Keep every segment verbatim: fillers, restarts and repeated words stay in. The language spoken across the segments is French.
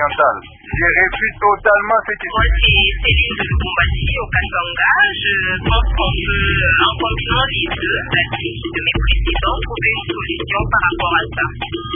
orientale. Je réfute totalement cette idée. Moi, c'est Céline de Lubumbashi au Katanga. Je pense qu'on peut, en comprenant les deux avis de mes précédents, trouver une solution par rapport à ça.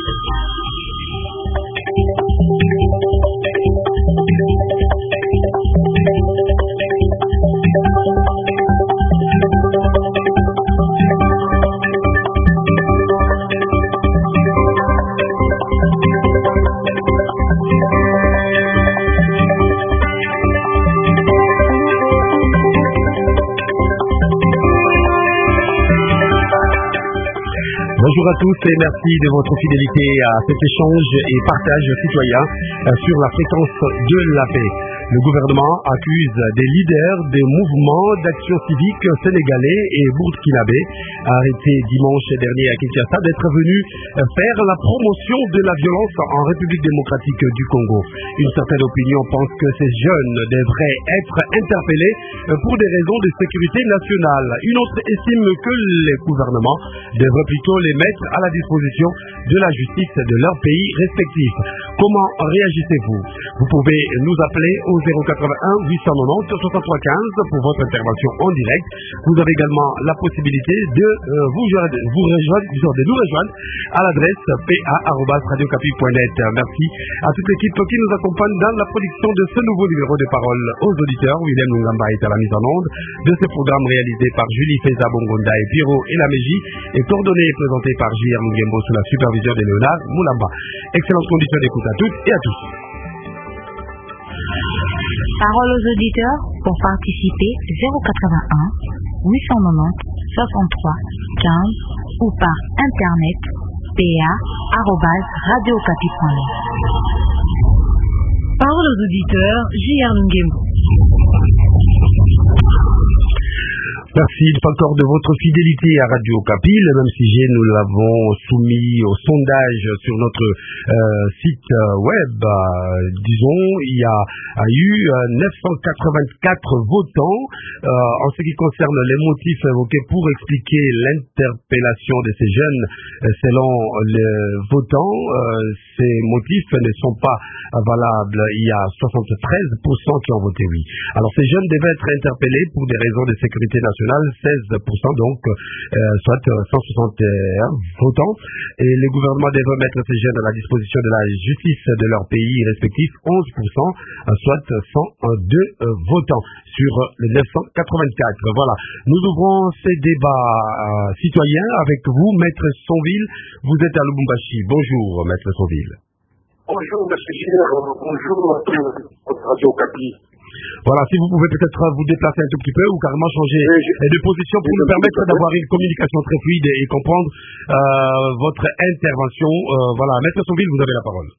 Bonjour à tous et merci de votre fidélité à cet échange et partage citoyen sur la fréquence de la paix. Le gouvernement accuse des leaders des mouvements d'action civique sénégalais et burkinabés arrêtés dimanche dernier à Kinshasa d'être venus faire la promotion de la violence en République démocratique du Congo. Une certaine opinion pense que ces jeunes devraient être interpellés pour des raisons de sécurité nationale. Une autre estime que les gouvernements devraient plutôt les mettre à la disposition de la justice de leur pays respectif. Comment réagissez-vous? Vous pouvez nous appeler au zéro quatre-vingt-un huit cent quatre-vingt-dix soixante-trois quinze pour votre intervention en direct. Vous avez également la possibilité de euh, vous, vous rejoindre, de nous rejoindre à l'adresse p a arobase radio capi point net. Merci à toute l'équipe qui nous accompagne dans la production de ce nouveau numéro de parole aux auditeurs. William Lungamba est à la mise en onde de ce programme réalisé par Julie Feza Bongonda et Pierrot et Laméji et coordonné et présenté par J R Mungembo sous la supervision de Léonard Moulamba. Excellentes conditions d'écoute à toutes et à tous. Parole aux auditeurs pour participer zéro quatre-vingt-un huit cent quatre-vingt-dix soixante-trois quinze ou par internet p a arobase radio capi point net. Parole aux auditeurs J R Mungembo. Merci encore de votre fidélité à Radio Capi. Le même sujet, nous l'avons soumis au sondage sur notre euh, site web. Euh, disons, il y a, a eu euh, neuf cent quatre-vingt-quatre votants euh, en ce qui concerne les motifs évoqués pour expliquer l'interpellation de ces jeunes. Euh, selon les votants, euh, ces motifs ne sont pas valables. Il y a soixante-treize pour cent qui ont voté oui. Alors, ces jeunes devaient être interpellés pour des raisons de sécurité nationale. seize pour cent donc, euh, soit cent soixante et un votants. Et les gouvernements devraient mettre ces jeunes à la disposition de la justice de leur pays respectif, onze pour cent, euh, soit cent deux euh, votants sur les neuf cent quatre-vingt-quatre. Voilà, nous ouvrons ces débats euh, citoyens avec vous, Maître Sonville. Vous êtes à Lubumbashi. Bonjour, Maître Sonville. Bonjour, monsieur Gilles. Bonjour à tous, Radio Capi. Voilà, si vous pouvez peut-être vous déplacer un tout petit peu ou carrément changer de position pour nous permettre d'avoir une communication très fluide et, et comprendre euh, votre intervention. Euh, voilà, Maître Sonville, vous avez la parole.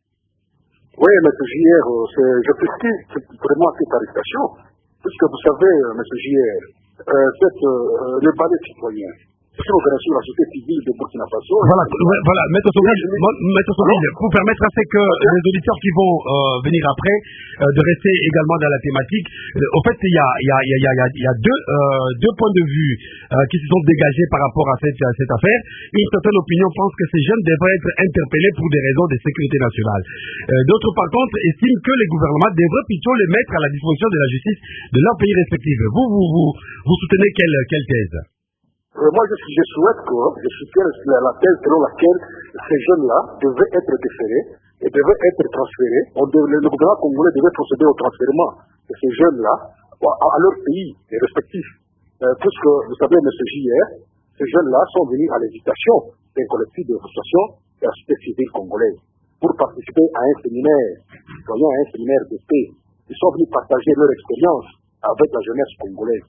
Oui, Maître J R, je félicite vraiment cette arrestation, puisque vous savez, Maître J R, euh, cette, euh, le balai citoyen, c'est l'organisation de la société civile de Burkina Faso. Voilà, voilà, Maître Sonville, Maître Sonville, pour permettre à ce que les auditeurs qui vont euh, venir après euh, de rester également dans la thématique. Euh, au fait, il y a, il y a, il y a, il y a, il y a deux, euh, deux points de vue euh, qui se sont dégagés par rapport à cette, à cette affaire. Une certaine opinion pense que ces jeunes devraient être interpellés pour des raisons de sécurité nationale. Euh, D'autres, par contre, estiment que les gouvernements devraient plutôt les mettre à la disposition de la justice de leur pays respectif. Vous, vous, vous, vous soutenez quelle, quelle thèse? Euh, moi, je, je souhaite que je soutiens la thèse selon laquelle ces jeunes-là devaient être déférés et devaient être transférés. On devait, le gouvernement congolais devait procéder au transfèrement de ces jeunes-là à, à leur pays respectif. Euh, puisque, vous savez, M. J R, ces jeunes-là sont venus à l'invitation d'un collectif de frustration de la société civile congolaise pour participer à un séminaire, citoyen, à un séminaire de paix. Ils sont venus partager leur expérience avec la jeunesse congolaise.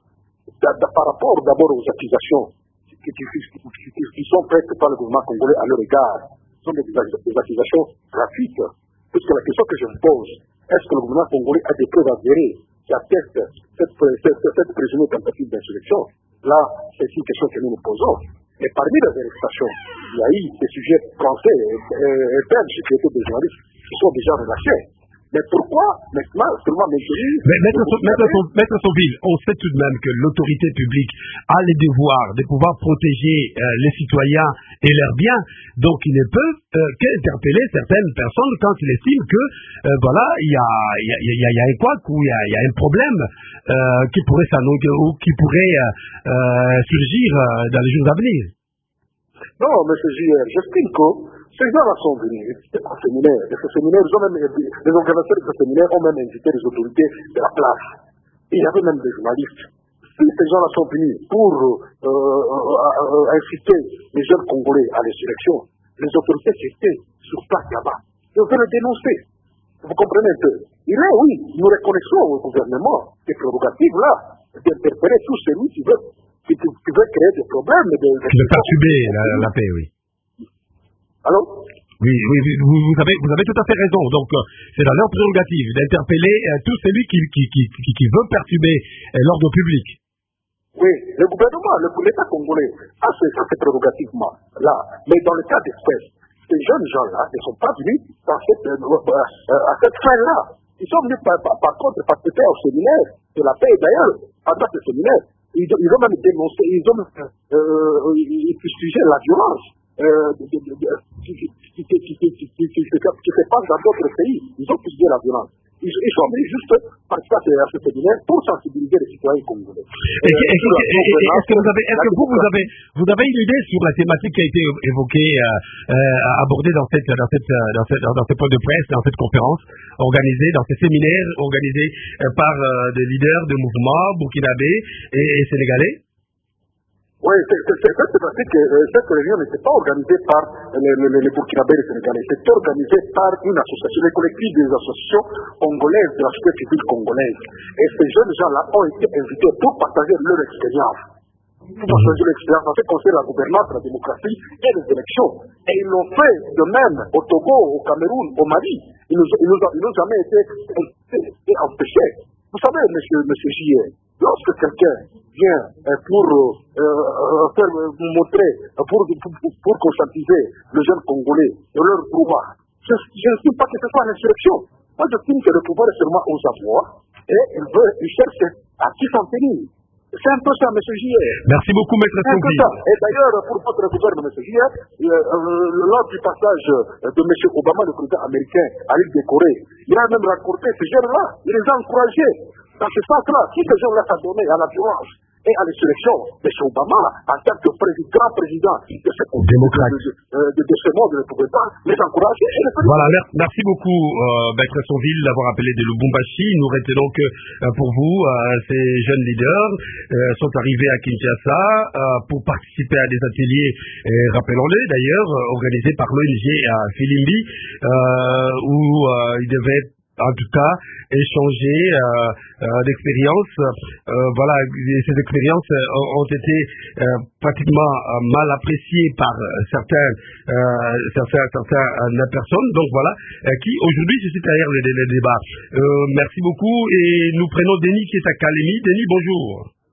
Par rapport d'abord aux accusations qui, qui, qui, qui sont faites par le gouvernement congolais à leur égard, ce sont des, des accusations gratuites. Puisque la question que je me pose, est-ce que le gouvernement congolais a des preuves avérées qui attestent cette, cette, cette présumée tentative d'insurrection? Là, c'est une question que nous nous posons. Et parmi les arrestations, il y a eu des sujets français et belges qui étaient des journalistes qui sont déjà relâchés. Mais pourquoi maintenant seulement maintenir... Mais Maître, Maître, Maître Sauville, on sait tout de même que l'autorité publique a les devoirs de pouvoir protéger euh, les citoyens et leurs biens, donc il ne peut euh, qu'interpeller certaines personnes quand il estime que euh, voilà, il y a, y, a, y, a, y a un couac ou il y a, y a un problème euh, qui pourrait s'annoncer ou qui pourrait euh, euh, surgir euh, dans les jours à venir. Non, M. J R, j'estime que ces gens-là sont venus à un séminaire. Et ce séminaire, ils ont même, les organisateurs de ce séminaire ont même invité les autorités de la place. Et il y avait même des journalistes. Si ces gens-là sont venus pour euh, euh, inciter les jeunes Congolais à l'insurrection, les autorités qui étaient sur place là-bas, ils ont fait le dénoncer. Vous comprenez un peu? Et là, oui, nous reconnaissons au gouvernement ces prérogatives-là d'interpeller tous celui qui veut, qui, qui, qui veut créer des problèmes. De, de qui veut perturber la, la paix, oui. Allô? Oui, oui, vous, vous, avez, vous avez tout à fait raison. Donc, euh, c'est dans leur prérogative d'interpeller euh, tout celui qui, qui, qui, qui, qui veut perturber euh, l'ordre public. Oui, le gouvernement, l'État congolais a ces, ces prérogatives-là. Mais dans le cas d'espèce, ces jeunes gens-là ne sont pas venus dans cette, euh, euh, à cette fin-là. Ils sont venus par, par, par contre participer au séminaire de la paix. D'ailleurs, pendant ce séminaire, ils, ils ont même dénoncé, ils ont euh, fustigé la violence euh, de, de, de, qui, qui, qui, qui, qui, qui, qui, qui, qui se passe dans d'autres pays. Ils ont fustigé la violence. Ils, ils sont venus juste participer à ce séminaire pour sensibiliser les citoyens congolais. Est-ce que vous avez, est-ce que vous, vous avez, vous avez une idée sur la thématique qui a été évoquée, euh, euh, abordée dans cette, dans cette, dans cette, dans ce point de presse, dans cette conférence organisée, dans ces séminaires organisés euh, par euh, des leaders de mouvements burkinabés et, et sénégalais? Oui, cette thématique, cette réunion n'était pas organisée par les, les, les Burkinabés et les Sénégalais. C'était organisé par une association, les collectifs des associations congolaises, de la société civile congolaise. Et ces jeunes gens-là ont été invités pour partager leur expérience. Pour partager leur expérience en ce qui concerne la gouvernance, la démocratie et les élections. Et ils l'ont fait de même au Togo, au Cameroun, au Mali. Ils nous, ils nous, ils nous ont jamais été, été empêchés. Vous savez, monsieur, monsieur J R, lorsque quelqu'un vient pour euh, faire montrer, pour, pour, pour conscientiser les jeunes Congolais de leur pouvoir, je n'estime pas que ce soit l'insurrection. Moi, j'estime que le pouvoir est seulement aux avoirs et il veut, il cherche à qui s'en tenir. C'est un peu ça, M. J R. Merci beaucoup, M. Sauville. Et d'ailleurs, pour votre gouvernement, M. J R, euh, euh, lors du passage de M. Obama, le président américain, à l'île de Corée, il a même rencontré ces jeunes-là, il les a encouragés. Dans ce sens-là, si ces gens-là s'adonnaient à la violence et à l'insurrection, M. Obama, en tant que président, grand président de ce, démocrate. De, de, de, de ce monde, ne pouvait pas les encourager. Et les voilà, merci beaucoup, euh, Maître Sauville, d'avoir appelé de Lubumbashi. Nous retenons que euh, pour vous, euh, ces jeunes leaders euh, sont arrivés à Kinshasa euh, pour participer à des ateliers, euh, rappelons-les d'ailleurs, euh, organisés par l'O N G à Filimbi, euh, où euh, ils devaient en tout cas échanger euh, euh, d'expériences. Euh, voilà, ces expériences euh, ont été euh, pratiquement euh, mal appréciées par certains, euh, certains, certaines personnes. Donc voilà, euh, qui aujourd'hui se situent derrière le, le débat. Euh, merci beaucoup et nous prenons Denis qui est à Kalemi. Denis, bonjour.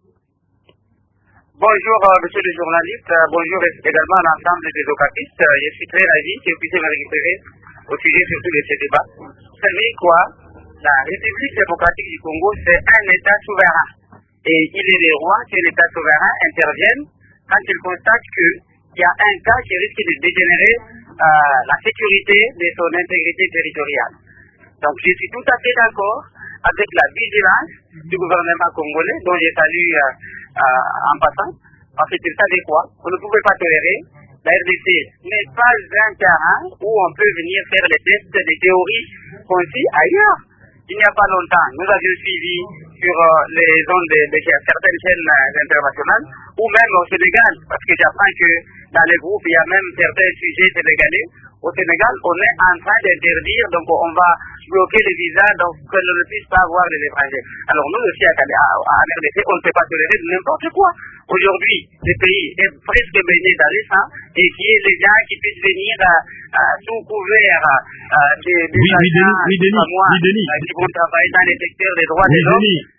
Bonjour, euh, monsieur le journaliste. Euh, bonjour également à l'ensemble des occapistes. Euh, je suis très ravi que vous puissiez me récupérer au sujet surtout de ce débat. Vous savez quoi? La République démocratique du Congo, c'est un État souverain. Et il est le roi que l'État souverain intervienne quand il constate qu'il y a un cas qui risque de dégénérer euh, la sécurité de son intégrité territoriale. Donc je suis tout à fait d'accord avec la vigilance du gouvernement congolais, dont je salue euh, euh, en passant, parce que vous savez quoi? On ne pouvait pas tolérer. La R D C n'est pas un terrain où on peut venir faire les tests des théories conçues ailleurs. Il n'y a pas longtemps, nous avions suivi sur euh, les zones de, de, de certaines chaînes euh, internationales, ou même au Sénégal, parce que j'apprends que dans les groupes, il y a même certains sujets sénégalais. Au Sénégal, on est en train d'interdire, donc on va bloquer les visas, donc que l'on ne puisse pas voir les étrangers. Alors nous aussi, à, à, à R D C, on ne peut pas tolérer n'importe quoi. Aujourd'hui, le pays est presque baigné dans les sangs, et qu'il y ait les gens qui puissent venir euh, euh, sous couvert euh, des, des oui, agents oui, Denis, oui, Denis, moi, oui, Denis. Euh, qui vont travailler dans les secteurs des droits oui, des hommes. Denis.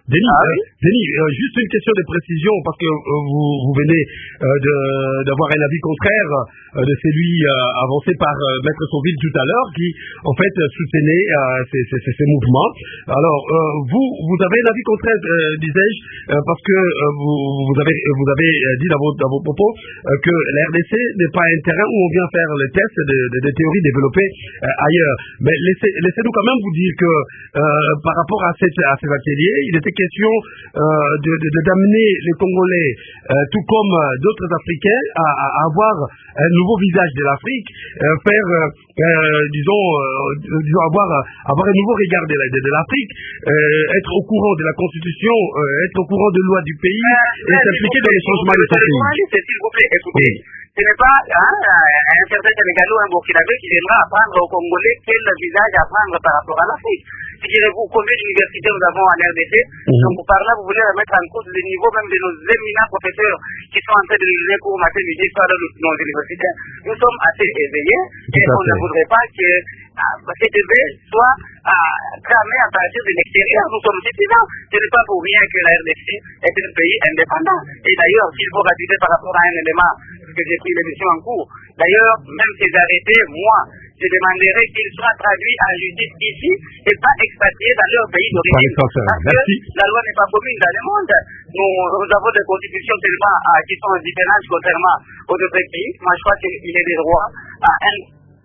Denis, Ah, euh, oui. Denis euh, juste une question de précision, parce que euh, vous, vous venez euh, de- d'avoir un avis contraire euh, de celui euh, avancé par euh, Maître Sauville tout à l'heure, qui en fait soutenait euh, ces, ces, ces, ces mouvements. Alors, euh, vous, vous avez un avis contraire, euh, disais-je, euh, parce que euh, vous, vous avez, vous avez dit dans vos, dans vos propos euh, que la R D C n'est pas un terrain où on vient faire les tests de, de, de théories développées euh, ailleurs. Mais laissez, laissez-nous quand même vous dire que euh, par rapport à, cette, à ces ateliers, il était question euh, de, de, de d'amener les Congolais, euh, tout comme euh, d'autres Africains, à, à avoir un nouveau visage de l'Afrique, euh, faire, euh, euh, disons, euh, disons avoir, avoir un nouveau regard de, la, de, de l'Afrique, euh, être au courant de la Constitution, euh, être au courant de lois du pays et s'impliquer dans les changements de son pays. S'il vous plaît, écoutez. Ce n'est pas hein, un certain Sénégalais ou un Burkinabé qui viendra apprendre aux Congolais quel visage apprendre par rapport à l'Afrique. Figurez-vous combien d'universités nous avons en R D C. Mmh. Donc par là, vous voulez remettre en cause le niveau même de nos éminents professeurs qui sont en train de nous donner cours matin, midi, soir dans nos universités. Nous sommes assez éveillés et on ne voudrait pas que ah, cet éveil soit ah, cramé à partir de l'extérieur. Nous sommes citoyens. Ce n'est pas pour rien que la R D C est un pays indépendant. Et d'ailleurs, s'il faut rajouter par rapport à un élément, parce que j'ai pris l'émission en cours, d'ailleurs, même ces arrêtés, moi, je demanderais qu'ils soient traduits en justice ici et pas expatriés dans leur pays d'origine. Parce que la loi n'est pas commune dans le monde. Nous, nous avons des constitutions tellement ah, qui sont différentes contrairement aux autres pays. Moi, je crois qu'il est des droits à un.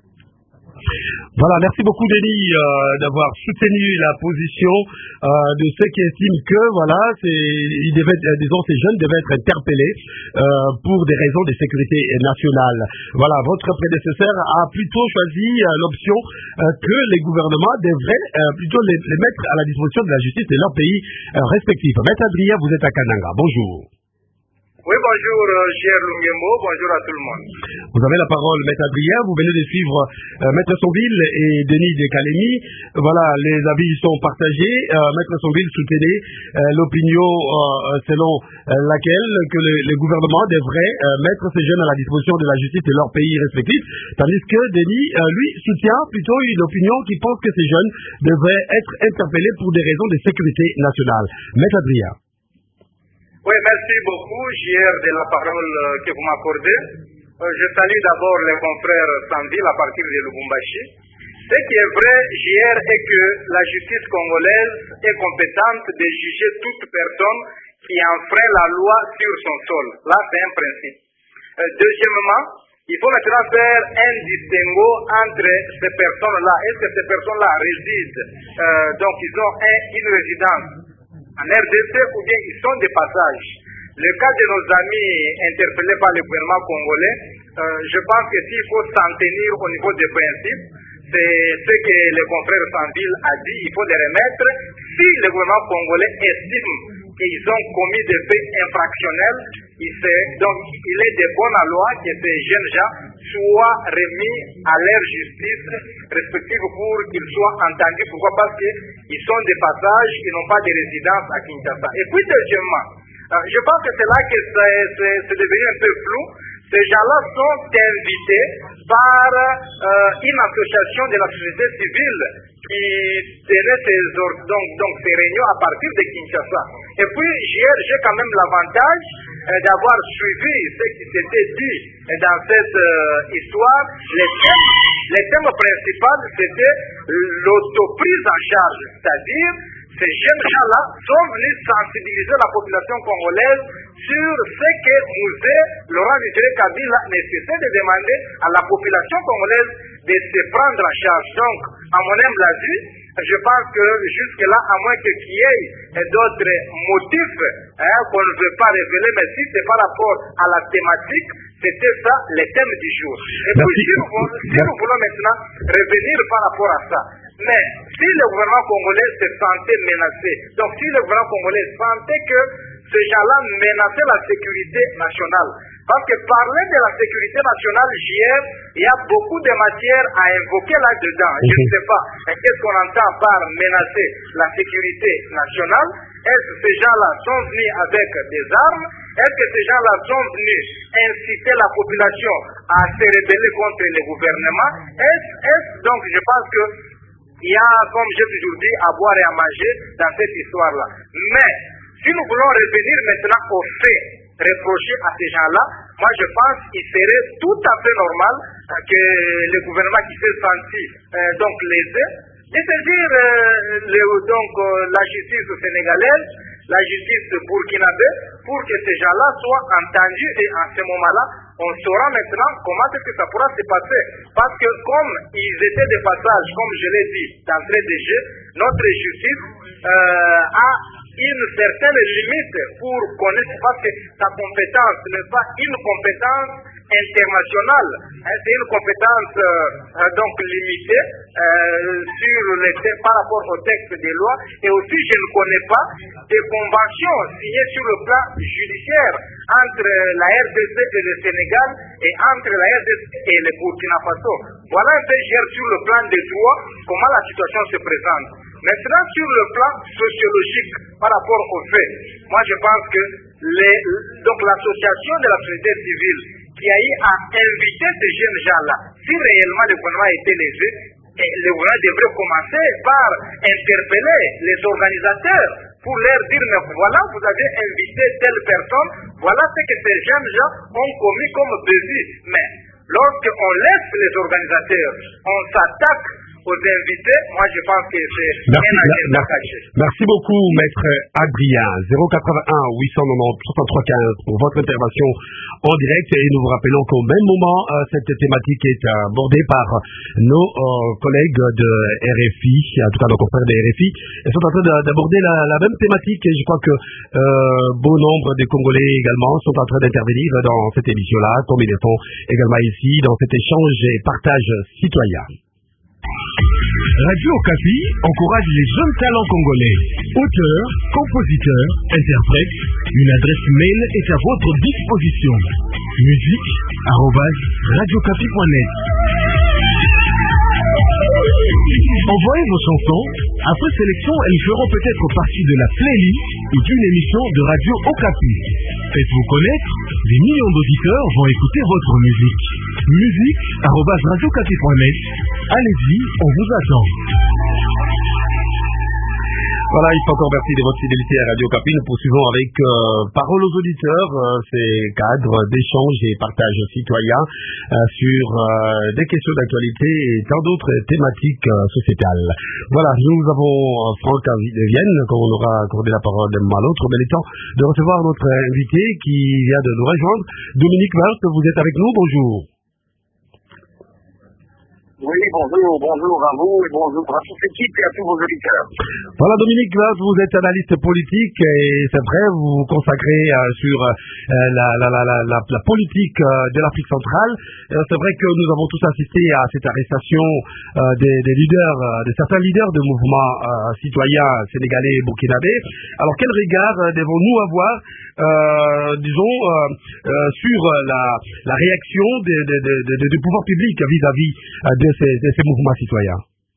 Voilà, merci beaucoup Denis euh, d'avoir soutenu la position euh, de ceux qui estiment que voilà, c'est, ils devaient, euh, disons, ces jeunes devaient être interpellés euh, pour des raisons de sécurité nationale. Voilà, votre prédécesseur a plutôt choisi euh, l'option euh, que les gouvernements devraient euh, plutôt les, les mettre à la disposition de la justice de leur pays euh, respectifs. Maître Adrien, vous êtes à Kananga. Bonjour. Oui, bonjour, euh, cher Lungembo, bonjour à tout le monde. Vous avez la parole, Maître Adrien. Vous venez de suivre euh, Maître Sauville et Denis de Kalemi. Voilà, les avis sont partagés. Euh, Maître Sauville soutenait euh, l'opinion euh, selon euh, laquelle que le, le gouvernement devrait euh, mettre ces jeunes à la disposition de la justice de leur pays respectifs, tandis que Denis, euh, lui, soutient plutôt une opinion qui pense que ces jeunes devraient être interpellés pour des raisons de sécurité nationale. Maître Adrien. Oui, merci beaucoup, J R, de la parole que vous m'accordez. Euh, je salue d'abord les confrères Sandil à partir de Lubumbashi. Ce qui est vrai, J R, est que la justice congolaise est compétente de juger toute personne qui enfreint la loi sur son sol. Là, c'est un principe. Euh, deuxièmement, il faut maintenant faire un distinguo entre ces personnes-là. Est-ce que ces personnes-là résident, euh, donc ils ont un, une résidence en R D C ou bien ils sont des passages. Le cas de nos amis interpellés par le gouvernement congolais, euh, je pense que s'il faut s'en tenir au niveau des principes, c'est ce que le confrère Sandil a dit, il faut les remettre. Si le gouvernement congolais estime qu'ils ont commis des faits infractionnels, il sait, donc il est de bonne loi que ces jeunes gens soient remis à leur justice respective pour qu'ils soient entendus. Pourquoi? Parce qu'ils sont des passages, ils n'ont pas de résidence à Kinshasa. Et puis deuxièmement, euh, je pense que c'est là que c'est devenu un peu flou. Ces gens-là sont invités par euh, une association de la société civile qui tenait ces, donc, donc, ces réunions à partir de Kinshasa. Et puis, j'ai quand même l'avantage euh, d'avoir suivi ce qui s'était dit dans cette euh, histoire. Les thèmes, les thèmes principaux, c'était l'autoprise en charge, c'est-à-dire ces jeunes gens-là sont venus sensibiliser la population congolaise sur ce que Mouzé, Laurent Désiré Kabila, nécessite de demander à la population congolaise de se prendre en charge. Donc, à mon humble avis, je pense que jusque-là, à moins qu'il y ait d'autres motifs hein, qu'on ne veut pas révéler, mais si c'est par rapport à la thématique, c'était ça le thème du jour. Et puis, si nous, si nous voulons maintenant revenir par rapport à ça, mais si le gouvernement congolais se sentait menacé, donc si le gouvernement congolais sentait que ces gens-là menaçaient la sécurité nationale, parce que parler de la sécurité nationale, J R, il y a beaucoup de matières à invoquer là-dedans. Je ne sais pas, qu'est-ce qu'on entend par menacer la sécurité nationale? Est-ce que ces gens-là sont venus avec des armes? Est-ce que ces gens-là sont venus inciter la population à se rebeller contre le gouvernement? Est-ce, est-ce donc, je pense que il y a, comme j'ai toujours dit, à boire et à manger dans cette histoire-là. Mais, si nous voulons revenir maintenant aux faits reprochés à ces gens-là, moi je pense qu'il serait tout à fait normal que le gouvernement qui s'est senti euh, donc lésé, de saisir euh, le, donc, euh, la justice sénégalaise, la justice burkinabé, pour que ces gens-là soient entendus, et en ce moment-là, on saura maintenant comment est-ce que ça pourra se passer. Parce que comme ils étaient de passage, comme je l'ai dit d'entrée de jeu, notre justice euh, a une certaine limite pour connaître, parce que sa compétence n'est pas une compétence internationale, hein, c'est une compétence euh, donc limitée euh, sur les textes, par rapport au texte des lois, et aussi je ne connais pas des conventions signées sur le plan judiciaire entre la R D C et le Sénégal, et entre la R D C et le Burkina Faso. Voilà un peu sur le plan des droits comment la situation se présente. Maintenant, sur le plan sociologique, par rapport aux faits, moi je pense que les, donc l'association de la société civile qui a eu à inviter ces jeunes gens-là, si réellement le gouvernement a été lésé, le gouvernement devrait commencer par interpeller les organisateurs pour leur dire, mais voilà, vous avez invité telle personne, voilà ce que ces jeunes gens ont commis comme délit. Mais lorsqu'on laisse les organisateurs, on s'attaque aux invités, moi je pense que c'est merci, un agenda merci, caché. Merci beaucoup, maître Adrien. zéro quatre-vingt-un huit cent quatre-vingt-dix soixante-trois quinze pour votre intervention en direct, et nous vous rappelons qu'au même moment, euh, cette thématique est abordée par nos euh, collègues de R F I, en tout cas nos confrères de R F I. Ils sont en train d'aborder la, la même thématique, et je crois que euh, bon nombre des Congolais également sont en train d'intervenir dans cette émission-là, comme ils le font également ici, dans cet échange et partage citoyen. Radio Okapi encourage les jeunes talents congolais. Auteurs, compositeurs, interprètes, une adresse mail est à votre disposition. musique arobase radio okapi point net. Envoyez vos chansons. Après sélection, elles feront peut-être partie de la playlist ou d'une émission de Radio Okapi. Faites-vous connaître, des millions d'auditeurs vont écouter votre musique. musique arobase radio okapi point net. Allez-y, on vous attend. Voilà, il faut encore merci de votre fidélité à Radio Okapi. Nous poursuivons avec euh, Parole aux auditeurs, euh, ces cadres d'échange et partage citoyen euh, sur euh, des questions d'actualité et tant d'autres thématiques euh, sociétales. Voilà, nous avons euh, Franck de Vienne, quand on aura accordé la parole d'un moment à l'autre, mais il est temps de recevoir notre invité qui vient de nous rejoindre. Dominique Wert, vous êtes avec nous, bonjour. Oui, bonjour, bonjour à vous et bonjour à toute l'équipe et à tous vos auditeurs. Voilà, Dominique Glass, vous êtes analyste politique et c'est vrai, vous vous consacrez euh, sur euh, la, la, la, la, la, la politique euh, de l'Afrique centrale. Euh, c'est vrai que nous avons tous assisté à cette arrestation euh, des, des leaders, euh, de certains leaders de mouvements euh, citoyens sénégalais et burkinabés. Alors, quel regard euh, devons-nous avoir, euh, disons, euh, euh, sur la, la réaction de, de, de, de, du pouvoir public vis-à-vis euh, de Ces, de ces mouvements citoyens?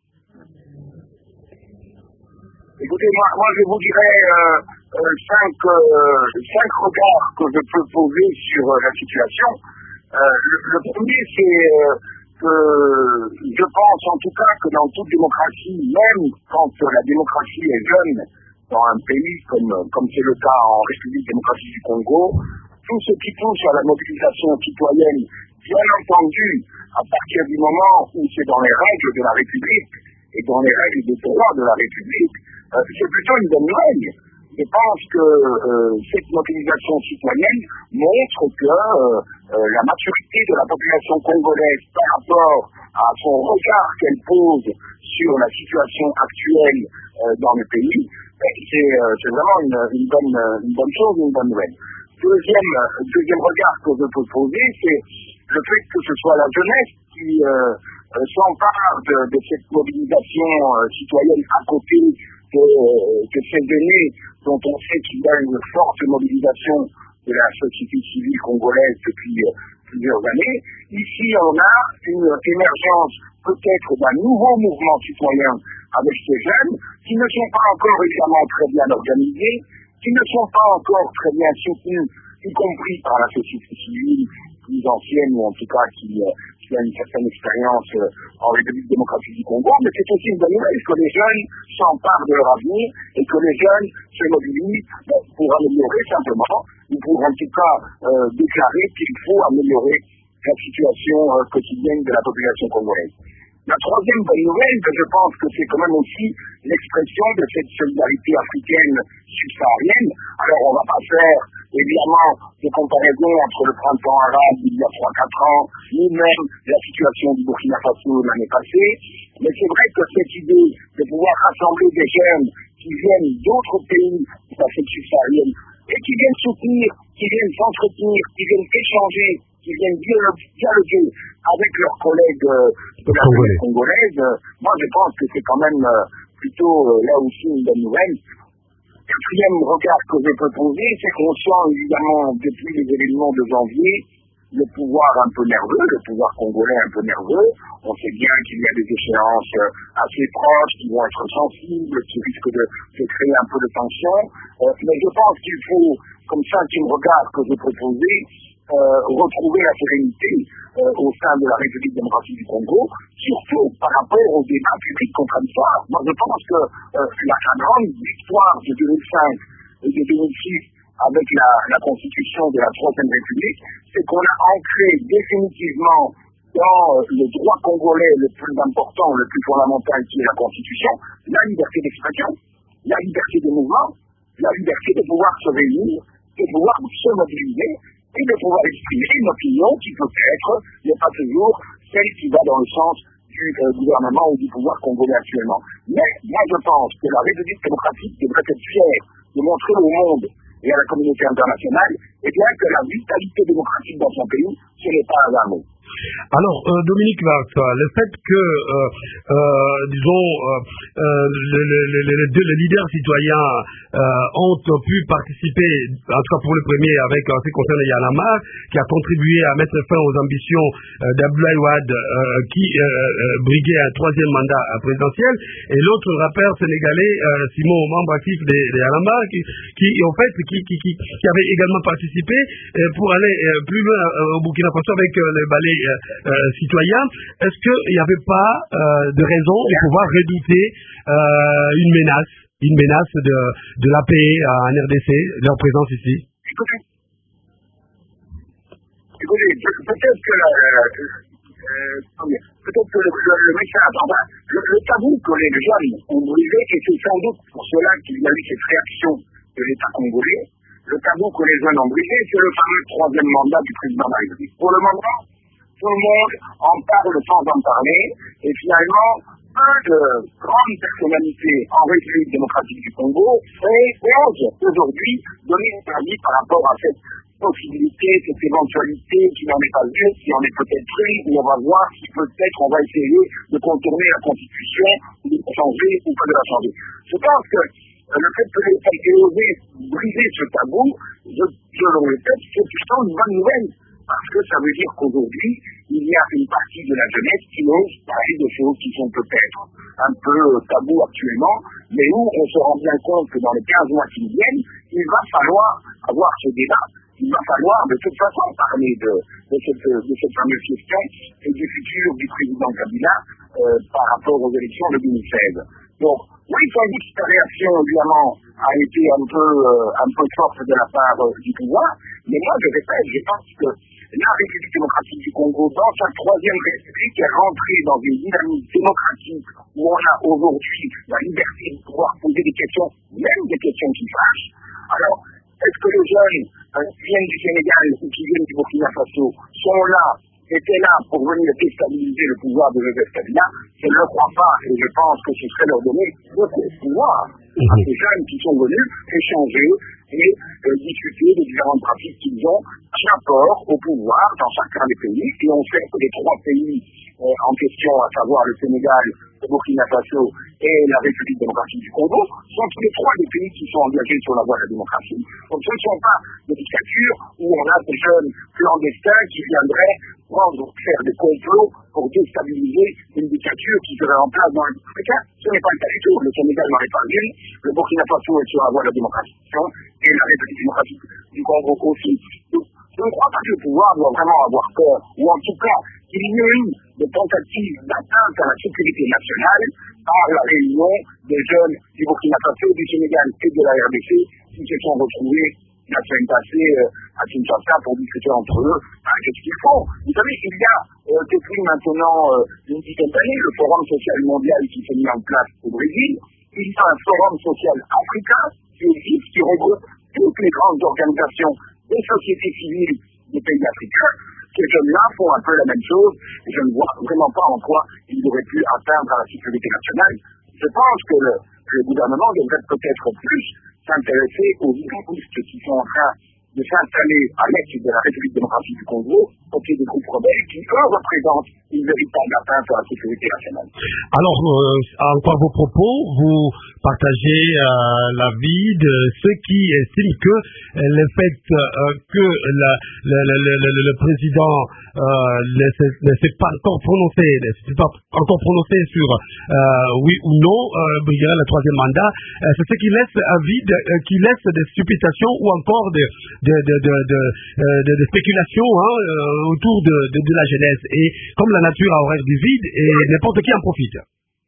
Écoutez, moi, moi je vous dirais euh, euh, cinq, euh, cinq regards que je peux poser sur euh, la situation. Euh, le, le premier, c'est euh, que je pense en tout cas que dans toute démocratie, même quand euh, la démocratie est jeune dans un pays comme comme c'est le cas en République démocratique du Congo, tout ce qui touche à la mobilisation citoyenne, bien entendu, à partir du moment où c'est dans les règles de la République et dans les règles des droits de la République, euh, c'est plutôt une bonne nouvelle. Je pense que euh, cette mobilisation citoyenne montre que euh, euh, la maturité de la population congolaise par rapport à son regard qu'elle pose sur la situation actuelle euh, dans le pays, c'est, euh, c'est vraiment une, une, bonne, une bonne chose, une bonne nouvelle. Deuxième, deuxième regard que je peux poser, c'est le fait que ce soit la jeunesse qui euh, s'empare de, de cette mobilisation euh, citoyenne à côté de, de ces données dont on sait qu'il y a une forte mobilisation de la société civile congolaise depuis euh, plusieurs années. Ici, on a une émergence peut-être d'un nouveau mouvement citoyen avec ces jeunes qui ne sont pas encore évidemment très bien organisés, qui ne sont pas encore très bien soutenus, y compris par la société civile, plus ancienne, ou en tout cas qui, euh, qui a une certaine expérience euh, en République démocratique du Congo, mais c'est aussi une bonne nouvelle que les jeunes s'emparent de leur avenir et que les jeunes se mobilisent ben, pour améliorer simplement, ou pour en tout cas euh, déclarer qu'il faut améliorer la situation euh, quotidienne de la population congolaise. La troisième bonne nouvelle, je pense que c'est quand même aussi l'expression de cette solidarité africaine subsaharienne. Alors on ne va pas faire évidemment des comparaisons entre le printemps arabe d'il y a trois quatre ans, ni même la situation du Burkina Faso l'année passée, mais c'est vrai que cette idée de pouvoir rassembler des jeunes qui viennent d'autres pays de l'Afrique subsaharienne et qui viennent soutenir, qui viennent s'entretenir, qui viennent échanger, qui viennent dialoguer avec leurs collègues de la jeunesse congolaise, moi je pense que c'est quand même plutôt là aussi une bonne nouvelle. Quatrième regard que je peux poser, c'est qu'on sent évidemment depuis les événements de janvier le pouvoir un peu nerveux, le pouvoir congolais un peu nerveux. On sait bien qu'il y a des échéances assez proches qui vont être sensibles, qui risquent de, de créer un peu de tension. Euh, mais je pense qu'il faut, comme cinquième regard que je peux poser, Euh, retrouver la sérénité euh, au sein de la République démocratique du Congo, surtout par rapport au débat public contradictoire. Moi, je pense que euh, la, la grande victoire de deux mille cinq et de deux mille six avec la, la constitution de la Troisième République, c'est qu'on a ancré définitivement dans euh, le droit congolais le plus important, le plus fondamental, qui est la Constitution, la liberté d'expression, la liberté de mouvement, la liberté de pouvoir se réunir, de pouvoir se mobiliser, et de pouvoir exprimer une opinion qui peut-être n'est pas toujours celle qui va dans le sens du euh, gouvernement ou du pouvoir congolais actuellement. Mais moi je pense que la République démocratique devrait être fière de montrer au monde et à la communauté internationale eh bien, que la vitalité démocratique dans son pays, ce n'est pas un mot. Alors, euh, Dominique Varx, le fait que, euh, euh, disons, euh, euh, les, les, les, les, les leaders citoyens euh, ont pu participer, en tout cas pour le premier, avec en ce qui concerne Y'en a marre, qui a contribué à mettre fin aux ambitions euh, d'Abdoulaye Wade, euh, qui euh, euh, briguait un troisième mandat présidentiel, et l'autre rappeur sénégalais, euh, Simon, membre actif de, de Y'en a marre, qui, qui, en fait, qui, qui, qui, qui avait également participé euh, pour aller euh, plus loin euh, au Burkina Faso avec euh, le ballet Euh, euh, citoyens. Est-ce qu'il n'y avait pas euh, de raison de pouvoir redouter euh, une menace, une menace de, de l'A P en R D C, leur présence ici? Écoutez, écoutez peut-être que la, euh, peut-être que le, le, le message, enfin, le, le tabou que les jeunes ont brisé, et c'est sans doute pour cela qu'il y a eu cette réaction de l'État congolais, le tabou que les jeunes ont brisé, c'est le fameux troisième mandat du président de la République. Pour le moment, tout le monde en parle sans en parler, et finalement, peu de grandes personnalités en République démocratique du Congo osent aujourd'hui donner un avis par rapport à cette possibilité, cette éventualité qui n'en est pas une, qui en est peut-être une, où on va voir si peut-être on va essayer de contourner la Constitution, ou de la changer, ou pas de la changer. Je pense que le fait que l'État ait osé briser ce tabou, je, je le répète, c'est plutôt une bonne nouvelle. Parce que ça veut dire qu'aujourd'hui, il y a une partie de la jeunesse qui ose parler de choses qui sont peut-être un peu tabous actuellement, mais où on se rend bien compte que dans les quinze mois qui viennent, il va falloir avoir ce débat. Il va falloir de toute façon parler de, de, cette, de cette fameuse question et du futur du président Kabila euh, par rapport aux élections de deux mille seize. Donc, oui, sans doute que la réaction, évidemment, a été un peu, euh, un peu forte de la part euh, du pouvoir, mais moi, je répète, je pense que la République démocratique du Congo, dans sa troisième république, est rentrée dans une dynamique démocratique où on a aujourd'hui la liberté de pouvoir poser des questions, même des questions qui fâchent. Alors, est-ce que les jeunes euh, qui viennent du Sénégal ou qui viennent du Burkina Faso sont là, étaient là pour venir déstabiliser le pouvoir de Joseph Kabila? Je ne le crois pas, et je pense que ce serait leur donner beaucoup de pouvoir à ces jeunes qui sont venus échanger et euh, discuter des différentes pratiques qu'ils ont qui apportent au pouvoir dans chacun des pays. Et on sait que les trois pays euh, en question, à savoir le Sénégal, le Burkina Faso et la République démocratique du Congo, sont tous les trois des pays qui sont engagés sur la voie de la démocratie. Donc ce ne sont pas des dictatures où on a des jeunes clandestins qui viendraient prendre, faire des complots pour déstabiliser une dictature qui serait en place dans le Afrique. Ce n'est pas le cas du tout. Le Sénégal n'en est pas une. Le Burkina Faso est sur la voie de la démocratie et la République démocratique du Congo aussi. Je ne crois pas que le pouvoir doit vraiment avoir peur, ou en tout cas qu'il y ait eu des tentatives d'atteinte à la sécurité nationale par la réunion des jeunes du Burkina Faso, du Sénégal et de la R D C qui se sont retrouvés la semaine passée euh, à Kinshasa pour discuter entre eux hein, qu'est-ce qu'ils font. Vous savez, il y a euh, depuis maintenant euh, une dizaine d'années le Forum social mondial qui s'est mis en place au Brésil. Il y a un Forum social africain qui existe, qui regroupe toutes les grandes organisations des sociétés civiles des pays africains. Ces jeunes-là font un peu la même chose et je ne vois vraiment pas en quoi ils auraient pu atteindre à la sécurité nationale. Je pense que le, le gouvernement devrait peut-être plus s'intéresser aux islamistes qui sont en train de s'installer à l'est de la République démocratique du Congo, au pied des groupes rebelles qui, eux, représentent une véritable atteinte à la sécurité nationale. Alors, euh, encore vos propos, vous partagez euh, l'avis de ceux qui estiment que euh, le fait euh, que la, le, le, le, le, le président euh, ne, s'est, ne s'est pas encore prononcé, ne s'est pas encore prononcé sur euh, oui ou non, euh, le troisième mandat, euh, c'est ce qui laisse un vide, euh, qui laisse des supputations ou encore des de, de, de, de, de, de spéculation hein, euh, autour de, de, de la jeunesse. Et comme la nature a horreur du vide, et n'importe qui en profite.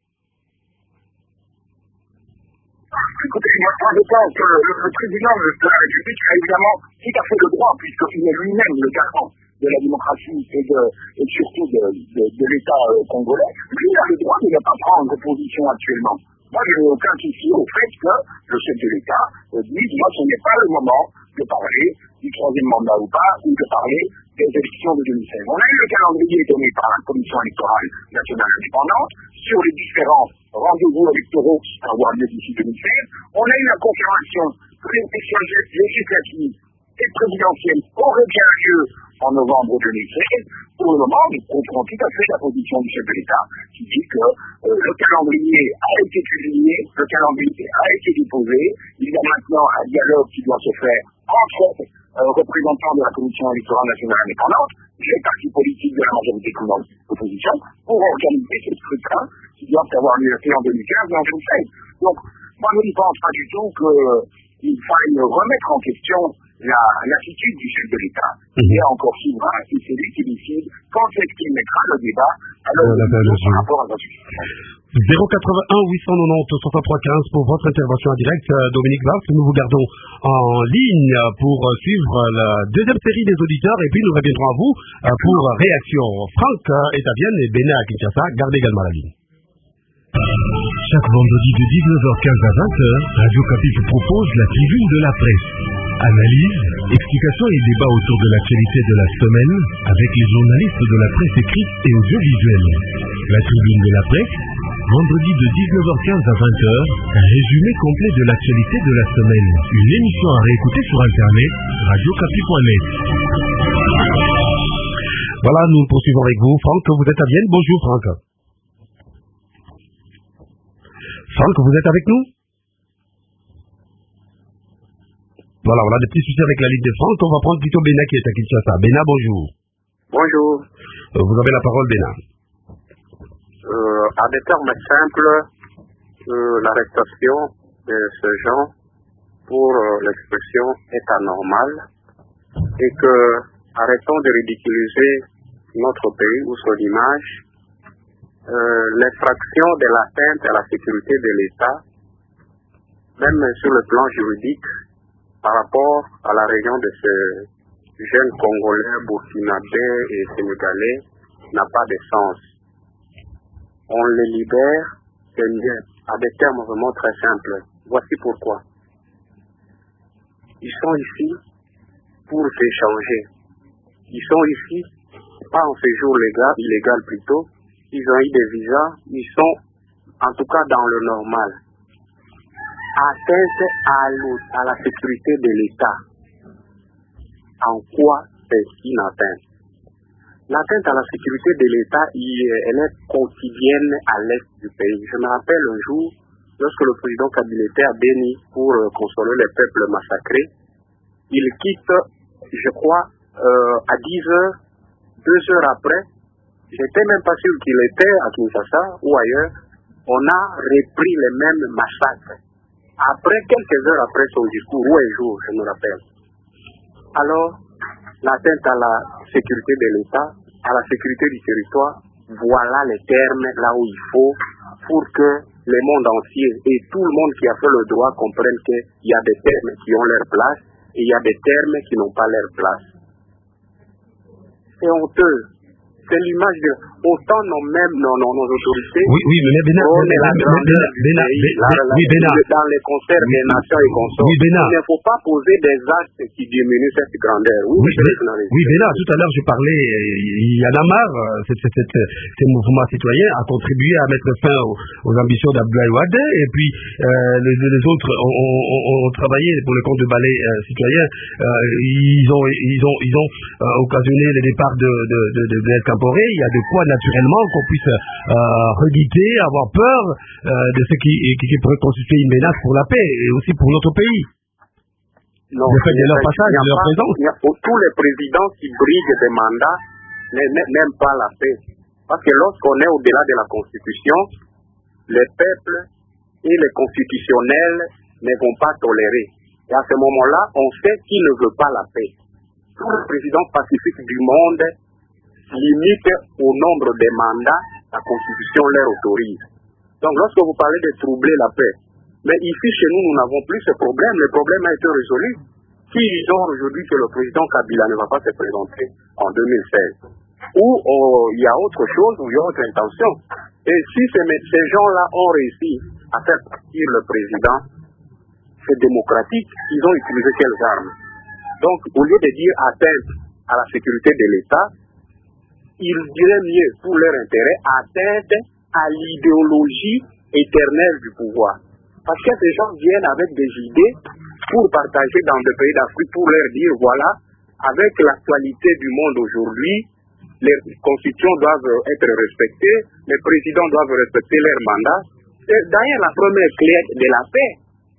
Écoutez, moi je pense que le, le président de la République a évidemment tout à fait le droit, puisqu'il est lui-même le garant de la démocratie et, de, et surtout de, de, de l'État euh, congolais. Lui a le droit de ne pas prendre position actuellement. Moi, je n'ai aucun souci au fait que le chef de l'État euh, dise, moi, ce n'est pas le moment de parler du troisième mandat ou pas, ou de parler des élections de deux mille seize. On a eu le calendrier donné par la Commission électorale nationale indépendante sur les différents rendez-vous électoraux qui vont avoir lieu d'ici deux mille seize. On a eu la confirmation que les élections législatives et présidentielles auraient bien lieu en novembre deux mille seize. Pour le moment, nous comprenons tout à fait la position du chef de l'État qui dit que euh, le calendrier a été publié, le calendrier a été déposé. Il y a maintenant un dialogue qui doit se faire entre euh, représentants de la Commission électorale nationale indépendante, les partis politiques de la majorité d'opposition, pour organiser ce scrutin qui doit avoir lieu en deux mille quinze et en deux mille seize. Donc, moi, je ne pense pas du tout qu'il faille remettre en question la, l'attitude du chef de l'État. Il est encore souverain et c'est lui qui décide quand est-ce qu'il mettra le débat à l'ordre du jour par rapport à la succession. zéro quatre-vingt-un huit cent quatre-vingt-dix soixante-trois quinze pour votre intervention en direct. Dominique Vars, nous vous gardons en ligne pour suivre la deuxième série des auditeurs et puis nous reviendrons à vous pour réaction. Franck est à Vienne et Bénin à Kinshasa. Gardez également la ligne. Chaque vendredi de dix-neuf heures quinze à vingt heures, Radio Capi vous propose la tribune de la presse. Analyse, explications et débats autour de l'actualité de la semaine avec les journalistes de la presse écrite et audiovisuelle. La tribune de la presse, vendredi de dix-neuf heures quinze à vingt heures, un résumé complet de l'actualité de la semaine. Une émission à réécouter sur Internet, radio capi point net. Voilà, nous poursuivons avec vous. Franck, vous êtes à Vienne. Bonjour Franck. Franck, vous êtes avec nous? Voilà, on a des petits soucis avec la ligne de Franck. On va prendre plutôt Béna qui est à Kinshasa. Béna, bonjour. Bonjour. Euh, vous avez la parole, Béna. Euh, à des termes simples, euh, l'arrestation de ce genre pour euh, l'expression est anormale et que arrêtons de ridiculiser notre pays ou son image. Euh, l'infraction de l'atteinte à la sécurité de l'État, même sur le plan juridique, par rapport à la région de ces jeunes Congolais, Burkinabés et Sénégalais, n'a pas de sens. On les libère, c'est mieux, à des termes vraiment très simples. Voici pourquoi. Ils sont ici pour s'échanger. Ils sont ici, pas en séjour légal, illégal plutôt. Ils ont eu des visas, ils sont en tout cas dans le normal. Atteinte à, à la sécurité de l'État. En quoi est-ce une atteinte? L'atteinte à la sécurité de l'État, elle est quotidienne à l'est du pays. Je me rappelle un jour, lorsque le président Kabila était à Beni pour euh, consoler les peuples massacrés, il quitte, je crois, euh, à dix heures, deux heures après. J'étais même pas sûr qu'il était à Kinshasa ou ailleurs. On a repris les mêmes massacres. Après, quelques heures après son discours, ou un jour, je me rappelle. Alors, l'atteinte à la sécurité de l'État, à la sécurité du territoire. Voilà les termes là où il faut pour que le monde entier et tout le monde qui a fait le droit comprenne qu'il y a des termes qui ont leur place et il y a des termes qui n'ont pas leur place. C'est honteux. C'est l'image de autant nos mêmes nos, nos, nos autorités. Oui, oui, mais Bénin, la grandeur du Bénin, pays, Bénin, la, la, oui, Bénin. dans les concerts des nations et consorts. Oui, Bénin. Il ne faut pas poser des actes qui diminuent cette grandeur. Oui, oui, oui, oui, Bénin, tout à l'heure je parlais, il y en a marre, cette, cette, cette, ces mouvements citoyens a contribué à mettre fin aux, aux ambitions d'Abdoulaye Wade, et puis euh, les, les autres ont, ont, ont travaillé pour le compte de balai euh, citoyen. Euh, ils ont, ils ont, ils ont euh, occasionné le départ de, de, de, de Blaise Compaoré. Il y a de quoi naturellement qu'on puisse euh, rediter, avoir peur euh, de ce qui, qui, qui pourrait constituer une menace pour la paix et aussi pour notre pays. Non, le fait de leur passage, de leur pas, présence. Tous les présidents qui briguent des mandats n'aiment pas la paix. Parce que lorsqu'on est au-delà de la Constitution, les peuples et les constitutionnels ne vont pas tolérer. Et à ce moment-là, on sait qui ne veut pas la paix. Tous les présidents pacifiques du monde limitent au nombre de mandats la Constitution leur autorise. Donc lorsque vous parlez de troubler la paix, mais ici chez nous, nous n'avons plus ce problème. Le problème a été résolu. Qui ignore aujourd'hui que le président Kabila ne va pas se présenter en deux mille seize? Ou oh, il y a autre chose, ou il y a autre intention. Et si ces, ces gens-là ont réussi à faire partir le président, c'est démocratique. Ils ont utilisé quelles armes? Donc, au lieu de dire atteinte à la sécurité de l'État, ils diraient mieux, pour leur intérêt, atteinte à l'idéologie éternelle du pouvoir. Parce que ces gens viennent avec des idées pour partager dans des pays d'Afrique, pour leur dire, voilà, avec l'actualité du monde aujourd'hui, les constitutions doivent être respectées, les présidents doivent respecter leur mandat. C'est d'ailleurs la première clé de la paix.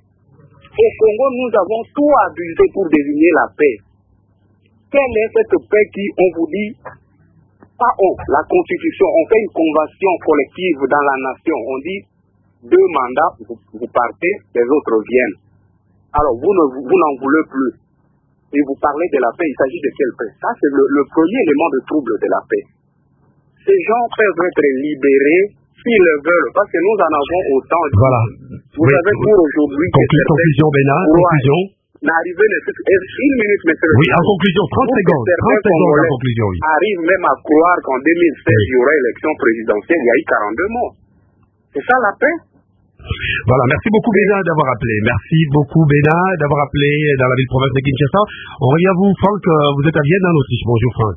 Au Congo, nous avons tout abusé pour désigner la paix. Quelle est cette paix qui, on vous dit, pas oh, la Constitution, on fait une convention collective dans la nation, on dit, deux mandats, vous, vous partez, les autres viennent. Alors, vous ne vous, vous n'en voulez plus. Et vous parlez de la paix, il s'agit de quelle paix? Ça, c'est le, le premier élément de trouble de la paix. Ces gens peuvent être libérés s'ils le veulent, parce que nous en avons autant. Voilà. Vous oui, savez, pour aujourd'hui... Conclu, conclusion, Bénin, conclusion. N'arriver ne fait une minute, monsieur le Oui, en conclusion, trente secondes. trente secondes en conclusion, oui. Arrive même à croire qu'en deux mille seize, oui, il y aura élection présidentielle, il y a eu quarante-deux morts. C'est ça la paix? Voilà, merci beaucoup Bénin d'avoir appelé. Merci beaucoup Bénin d'avoir appelé dans la ville-province de Kinshasa. On revient à vous, Franck, vous êtes à Vienne en Autriche. Bonjour Franck.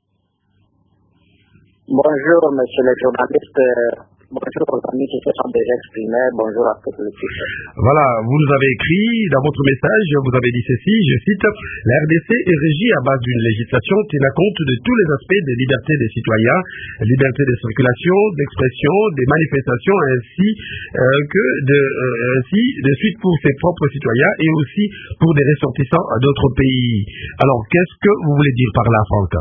Bonjour monsieur le journaliste, bonjour aux amis qui se sont déjà exprimés, bonjour à toute l'équipe. Voilà, vous nous avez écrit dans votre message, vous avez dit ceci, je cite, la R D C est régie à base d'une législation tenant compte de tous les aspects des libertés des citoyens, liberté de circulation, d'expression, des manifestations, ainsi euh, que de, euh, ainsi de suite pour ses propres citoyens et aussi pour des ressortissants d'autres pays. Alors, qu'est-ce que vous voulez dire par là, Franck?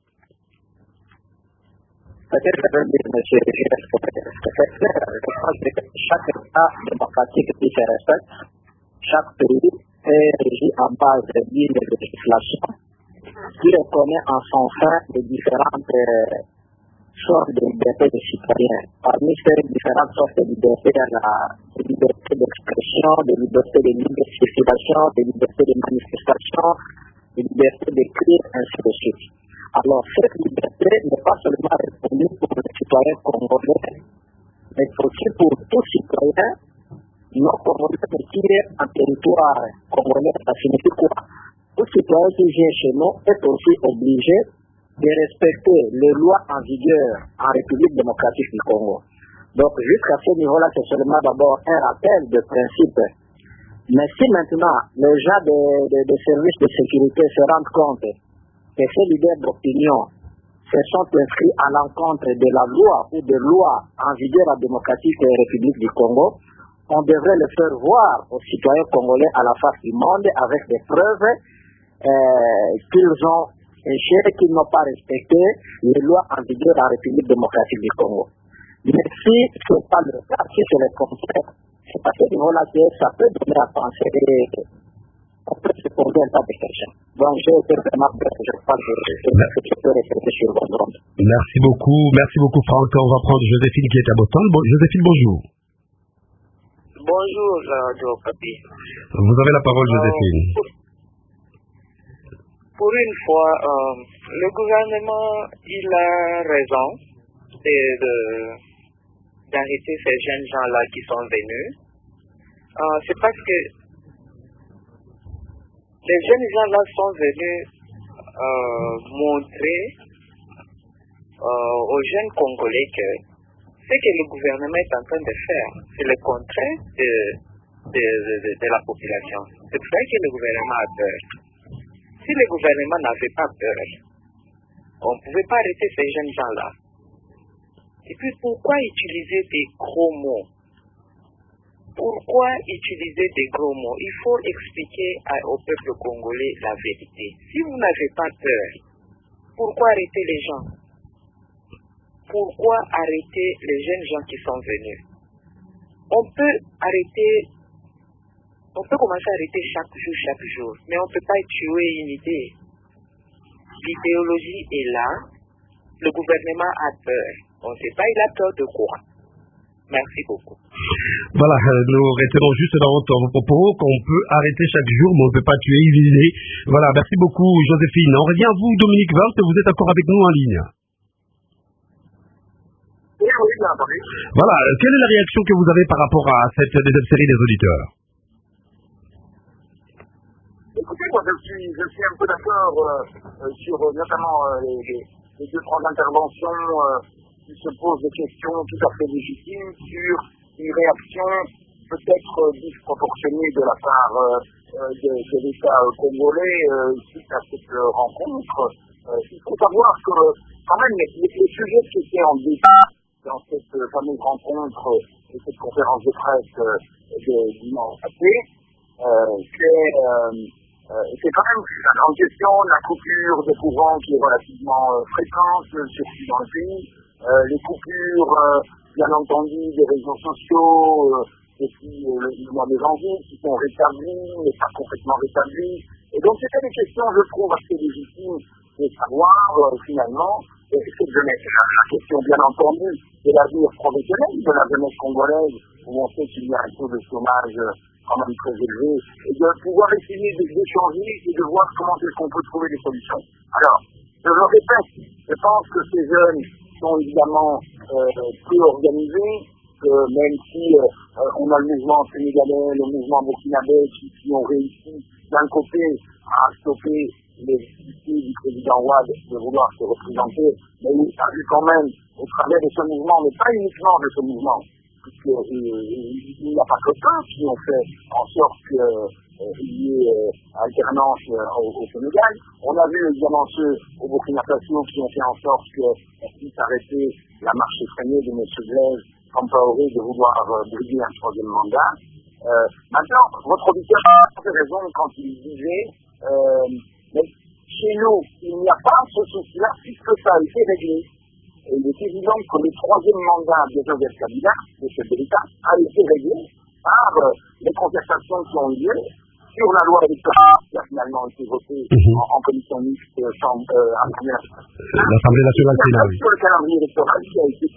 Peut-être que je veux dire, monsieur, c'est clair, je pense que chaque État démocratique qui se respecte, chaque pays est régi en base d'une législation qui reconnaît en son sein les différentes euh, sortes de libertés des citoyens. Parmi ces différentes sortes de libertés, il y a la liberté d'expression, de liberté de libre circulation, de liberté de manifestation, de liberté d'écrire, ainsi de suite. Alors, cette liberté n'est pas seulement reconnue pour les citoyens congolais, mais aussi pour tout citoyen non congolais qui est en territoire congolais. Ça signifie quoi? Tout citoyen qui vient chez nous est aussi obligé de respecter les lois en vigueur en République démocratique du Congo. Donc, jusqu'à ce niveau-là, c'est seulement d'abord un rappel de principe. Mais si maintenant les gens des de, de services de sécurité se rendent compte que ces leaders d'opinion se sont inscrits à l'encontre de la loi ou des lois en vigueur en démocratique et République du Congo, on devrait le faire voir aux citoyens congolais à la face du monde avec des preuves euh, qu'ils ont échoué, qu'ils n'ont pas respecté les lois en vigueur en République démocratique du Congo. Mais si ce n'est pas le cas, si c'est le contraire, c'est parce que niveau-là que ça peut donner à penser et on peut se poser un tas de questions. Bon, j'ai été vraiment peur, je crois que je peux répéter sur vos ondes. Merci beaucoup, merci beaucoup Franck. On va prendre Joséphine qui est à Boston. Bon, Joséphine, bonjour. Bonjour, Joe Papi. Vous avez la parole, Joséphine. Euh, pour, pour une fois, euh, le gouvernement, il a raison de, de, d'arrêter ces jeunes gens-là qui sont venus. Euh, c'est parce que les jeunes gens-là sont venus euh, montrer euh, aux jeunes Congolais que ce que le gouvernement est en train de faire, c'est le contraire de, de, de, de la population. C'est pour ça que le gouvernement a peur. Si le gouvernement n'avait pas peur, on ne pouvait pas arrêter ces jeunes gens-là. Et puis pourquoi utiliser des gros mots? Pourquoi utiliser des gros mots? Il faut expliquer à, au peuple congolais la vérité. Si vous n'avez pas peur, pourquoi arrêter les gens? Pourquoi arrêter les jeunes gens qui sont venus? On peut arrêter, on peut commencer à arrêter chaque jour, chaque jour, mais on ne peut pas tuer une idée. L'idéologie est là, le gouvernement a peur. On ne sait pas, il a peur de quoi? Merci beaucoup. Voilà, nous retenons juste dans vos propos qu'on peut arrêter chaque jour, mais on ne peut pas tuer une idée. Voilà, merci beaucoup Joséphine. On revient à vous, Dominique Valt, vous êtes encore avec nous en ligne. Voilà, quelle est la réaction que vous avez par rapport à cette deuxième série des auditeurs? Écoutez, moi je suis, je suis un peu d'accord euh, sur euh, notamment euh, les, les, les deux, trois interventions euh, qui se posent des questions tout à fait légitimes sur une réaction peut-être euh, disproportionnée de la part euh, de, de l'État euh, congolais euh, suite à cette euh, rencontre. Euh, il faut savoir que quand même les, les sujets qui étaient en débat dans cette euh, fameuse rencontre et cette conférence de presse euh, de dimanche passé, euh, c'est, euh, euh, c'est quand même la grande question de la coupure de courant qui est relativement euh, fréquente, surtout dans le pays, euh, les coupures, euh, bien entendu, des réseaux sociaux euh, depuis euh, le, le mois de janvier qui sont rétablis, mais pas complètement rétablis. Et donc c'était des questions, je trouve, assez légitimes de savoir euh, finalement euh, cette jeunesse. La, la question, bien entendu, de l'avenir professionnel de la jeunesse congolaise, où on sait qu'il y a un taux de chômage euh, quand même très élevé, et de pouvoir essayer d'échanger et de voir comment est-ce qu'on peut trouver des solutions. Alors, je le répète, je pense que ces jeunes sont évidemment euh, peu organisés, que même si euh, on a le mouvement sénégalais, le mouvement burkinabé qui, qui ont réussi d'un côté à stopper les activités du président Ouad de vouloir se représenter, mais il a vu quand même au travers de ce mouvement, mais pas uniquement de ce mouvement, puisqu'il euh, n'y a pas que eux qui ont fait en sorte qu'il euh, y ait euh, alternance euh, au, au Sénégal. On a vu évidemment ceux au Burkina Faso qui ont fait en sorte qu'on puisse arrêter la marche effrénée de M. Blaise Compaoré de vouloir euh, briguer un troisième mandat. Euh, maintenant, votre auditeur a raison quand il disait euh, mais chez nous, il n'y a pas ce souci-là puisque ça a été réglé. Et il est évident que le troisième mandat de Joseph Kabila, de ce Bélita, a été réglé par euh, les concertations qui ont eu lieu sur la loi électorale qui a finalement été votée mm-hmm. en, en commission mixte euh, euh, à l'Assemblée nationale sénat. Sur le calendrier électoral qui a été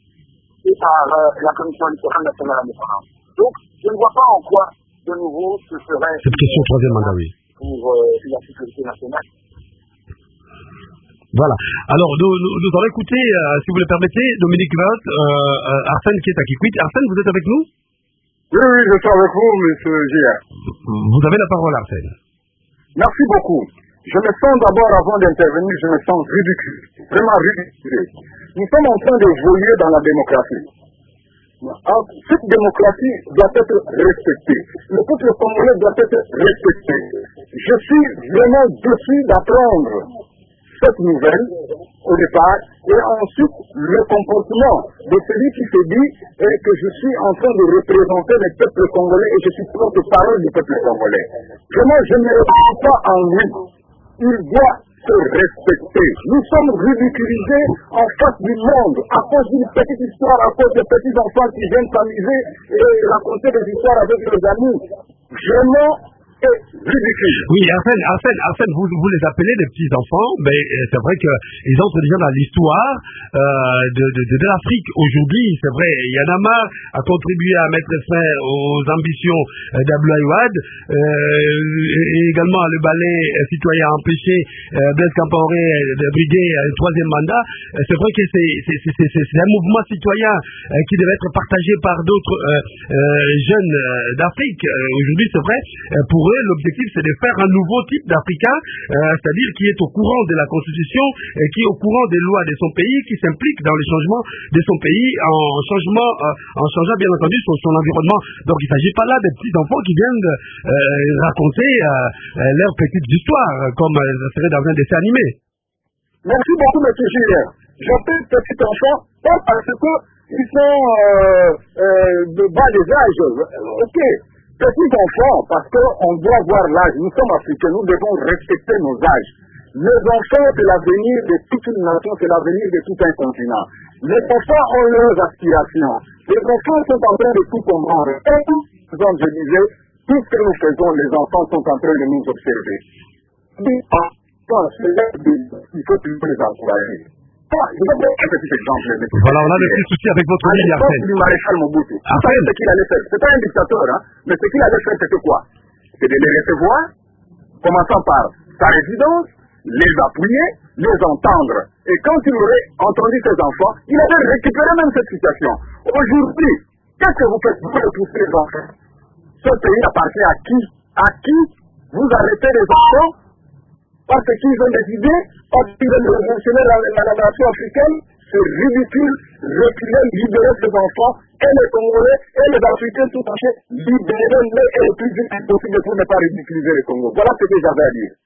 fait par euh, la commission électorale nationale indépendante. Donc, je ne vois pas en quoi, de nouveau, ce serait cette question du troisième mandat, oui, pour euh, la sécurité nationale. Voilà. Alors, nous, nous, nous allons écouter, euh, si vous le permettez, Dominique Valt, euh, euh, Arsène qui est à Kikwit. Arsène, vous êtes avec nous? Oui, oui, je suis avec vous, monsieur G R. Vous avez la parole, Arsène. Merci beaucoup. Je me sens d'abord, avant d'intervenir, je me sens ridicule. Vraiment ridicule. Nous sommes en train de voyer dans la démocratie. Cette démocratie doit être respectée. Le peuple congolais doit être respecté. Je suis vraiment déçu d'apprendre cette nouvelle au départ et ensuite le comportement de celui qui se dit eh, que je suis en train de représenter le peuple congolais et je suis porte-parole du peuple congolais. Vraiment, je ne me retrouve pas en lui. Il doit se respecter. Nous sommes ridiculisés en face du monde à cause d'une petite histoire, à cause de petits enfants qui viennent s'amuser et raconter des histoires avec leurs amis. Vraiment, et ridicule. Oui, Arsène, Arsène, Arsène vous, vous les appelez des petits-enfants, mais c'est vrai qu'ils entrent déjà dans l'histoire euh, de, de, de, de l'Afrique. Aujourd'hui, c'est vrai, Yanama a contribué à mettre fin aux ambitions d'Abdoulaye Wade, euh, et également le ballet citoyen a empêché euh, Blaise Compaoré de briguer un troisième mandat. C'est vrai que c'est, c'est, c'est, c'est, c'est un mouvement citoyen euh, qui devait être partagé par d'autres euh, euh, jeunes euh, d'Afrique. Euh, aujourd'hui, c'est vrai, euh, pour eux, l'objectif, c'est de faire un nouveau type d'Africain, euh, c'est-à-dire qui est au courant de la Constitution, et qui est au courant des lois de son pays, qui s'implique dans les changements de son pays, en, changement, euh, en changeant bien entendu son, son environnement. Donc, il ne s'agit pas là des petits enfants qui viennent euh, raconter euh, euh, leurs petites histoires, comme euh, ça serait dans un dessin animé. Merci beaucoup, M. Julien. J'appelle petit enfant, pas parce qu'ils sont euh, euh, de bas des âges. Ok, petits enfants, parce qu'on doit voir l'âge. Nous sommes africains, nous devons respecter nos âges. Les enfants, c'est l'avenir de toute une nation, c'est l'avenir de tout un continent. Les enfants ont leurs aspirations. Les enfants sont en train de tout comprendre. Et tout, comme je disais, tout ce que nous faisons, les enfants sont en train de nous observer. Il faut toujours les encourager. Je vais donner un petit exemple. Voilà, on a des petits soucis avec votre ligne, Arsène. Du maréchal Mobutu. Vous savez ce qu'il allait faire. C'est pas un dictateur, hein, mais ce qu'il allait faire, c'était quoi? C'est de les recevoir, commençant par sa résidence, les appuyer, les entendre. Et quand il aurait entendu ses enfants, il avait récupéré même cette situation. Aujourd'hui, qu'est-ce que vous faites pour repousser les enfants? Ce pays appartient à qui? À qui vous arrêtez les enfants parce qu'ils ont des idées, parce qu'ils veulent révolutionner la, la, la nation africaine? C'est ridicule. Reculer, libérer ces enfants, et les Congolais, et les Africains tout entiers, libérez-les et le plus vite possible pour ne pas ridiculiser les Congos. Voilà ce que j'avais à dire.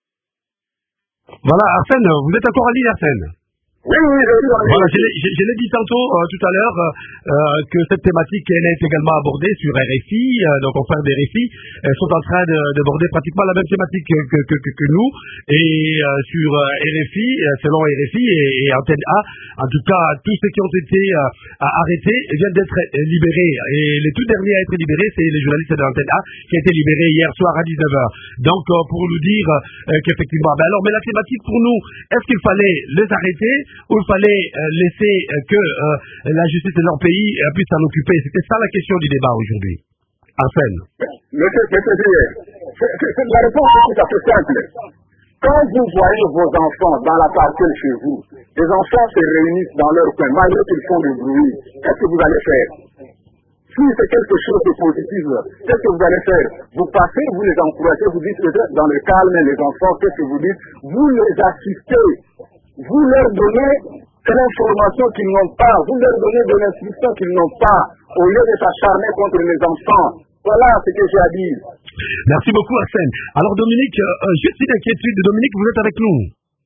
Voilà, Arsène, vous êtes encore en ligne, Arsène? Oui, oui, oui. Voilà, je, je, je l'ai dit tantôt, euh, tout à l'heure, euh, que cette thématique, elle est également abordée sur R F I, euh, donc confrères des R F I, euh, sont en train de, d'aborder pratiquement la même thématique que, que, que, que nous, et euh, sur euh, R F I, euh, selon R F I et, et Antenne A, en tout cas, tous ceux qui ont été euh, arrêtés viennent d'être libérés, et les tout derniers à être libérés, c'est les journalistes de l'Antenne A, qui a été libérés hier soir à dix-neuf heures. Donc, euh, pour nous dire euh, qu'effectivement, ben alors, mais la thématique pour nous, est-ce qu'il fallait les arrêter, où il fallait euh, laisser euh, que euh, la justice de leur pays euh, puisse s'en occuper? C'était ça la question du débat aujourd'hui. Arsène. Monsieur, monsieur Julien, la réponse est tout à fait simple. Quand vous voyez vos enfants dans la parcelle chez vous, les enfants se réunissent dans leur coin, malgré qu'ils font du bruit, qu'est-ce que vous allez faire? Si c'est quelque chose de positif, qu'est-ce que vous allez faire? Vous passez, vous les encouragez, vous dites dans le calme, les enfants, qu'est-ce que vous dites? Vous les assistez. Vous leur donnez de l'information qu'ils n'ont pas, vous leur donnez de l'instruction qu'ils n'ont pas, au lieu de s'acharner contre les enfants. Voilà ce que j'ai à dire. Merci beaucoup, Arsène. Alors, Dominique, euh, juste une inquiétude. Dominique, vous êtes avec nous?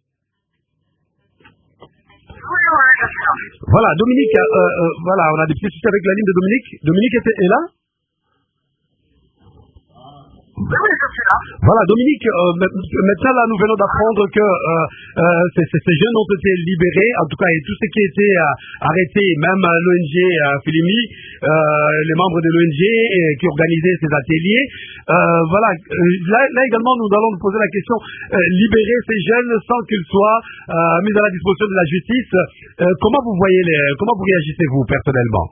Oui, oui, je suis là. Voilà, Dominique, euh, euh, voilà, on a des petits soucis avec la ligne de Dominique. Dominique est, est là? Oui, oui, je suis là. Voilà, Dominique, euh, maintenant là, nous venons d'apprendre que euh, euh, ces, ces jeunes ont été libérés, en tout cas, et tous ceux qui étaient euh, arrêtés, même euh, l'O N G euh, Filimi, euh, les membres de l'O N G euh, qui organisaient ces ateliers. Euh, voilà, euh, là, là également, nous allons nous poser la question, euh, libérer ces jeunes sans qu'ils soient euh, mis à la disposition de la justice. Euh, comment vous voyez les, comment vous réagissez-vous personnellement?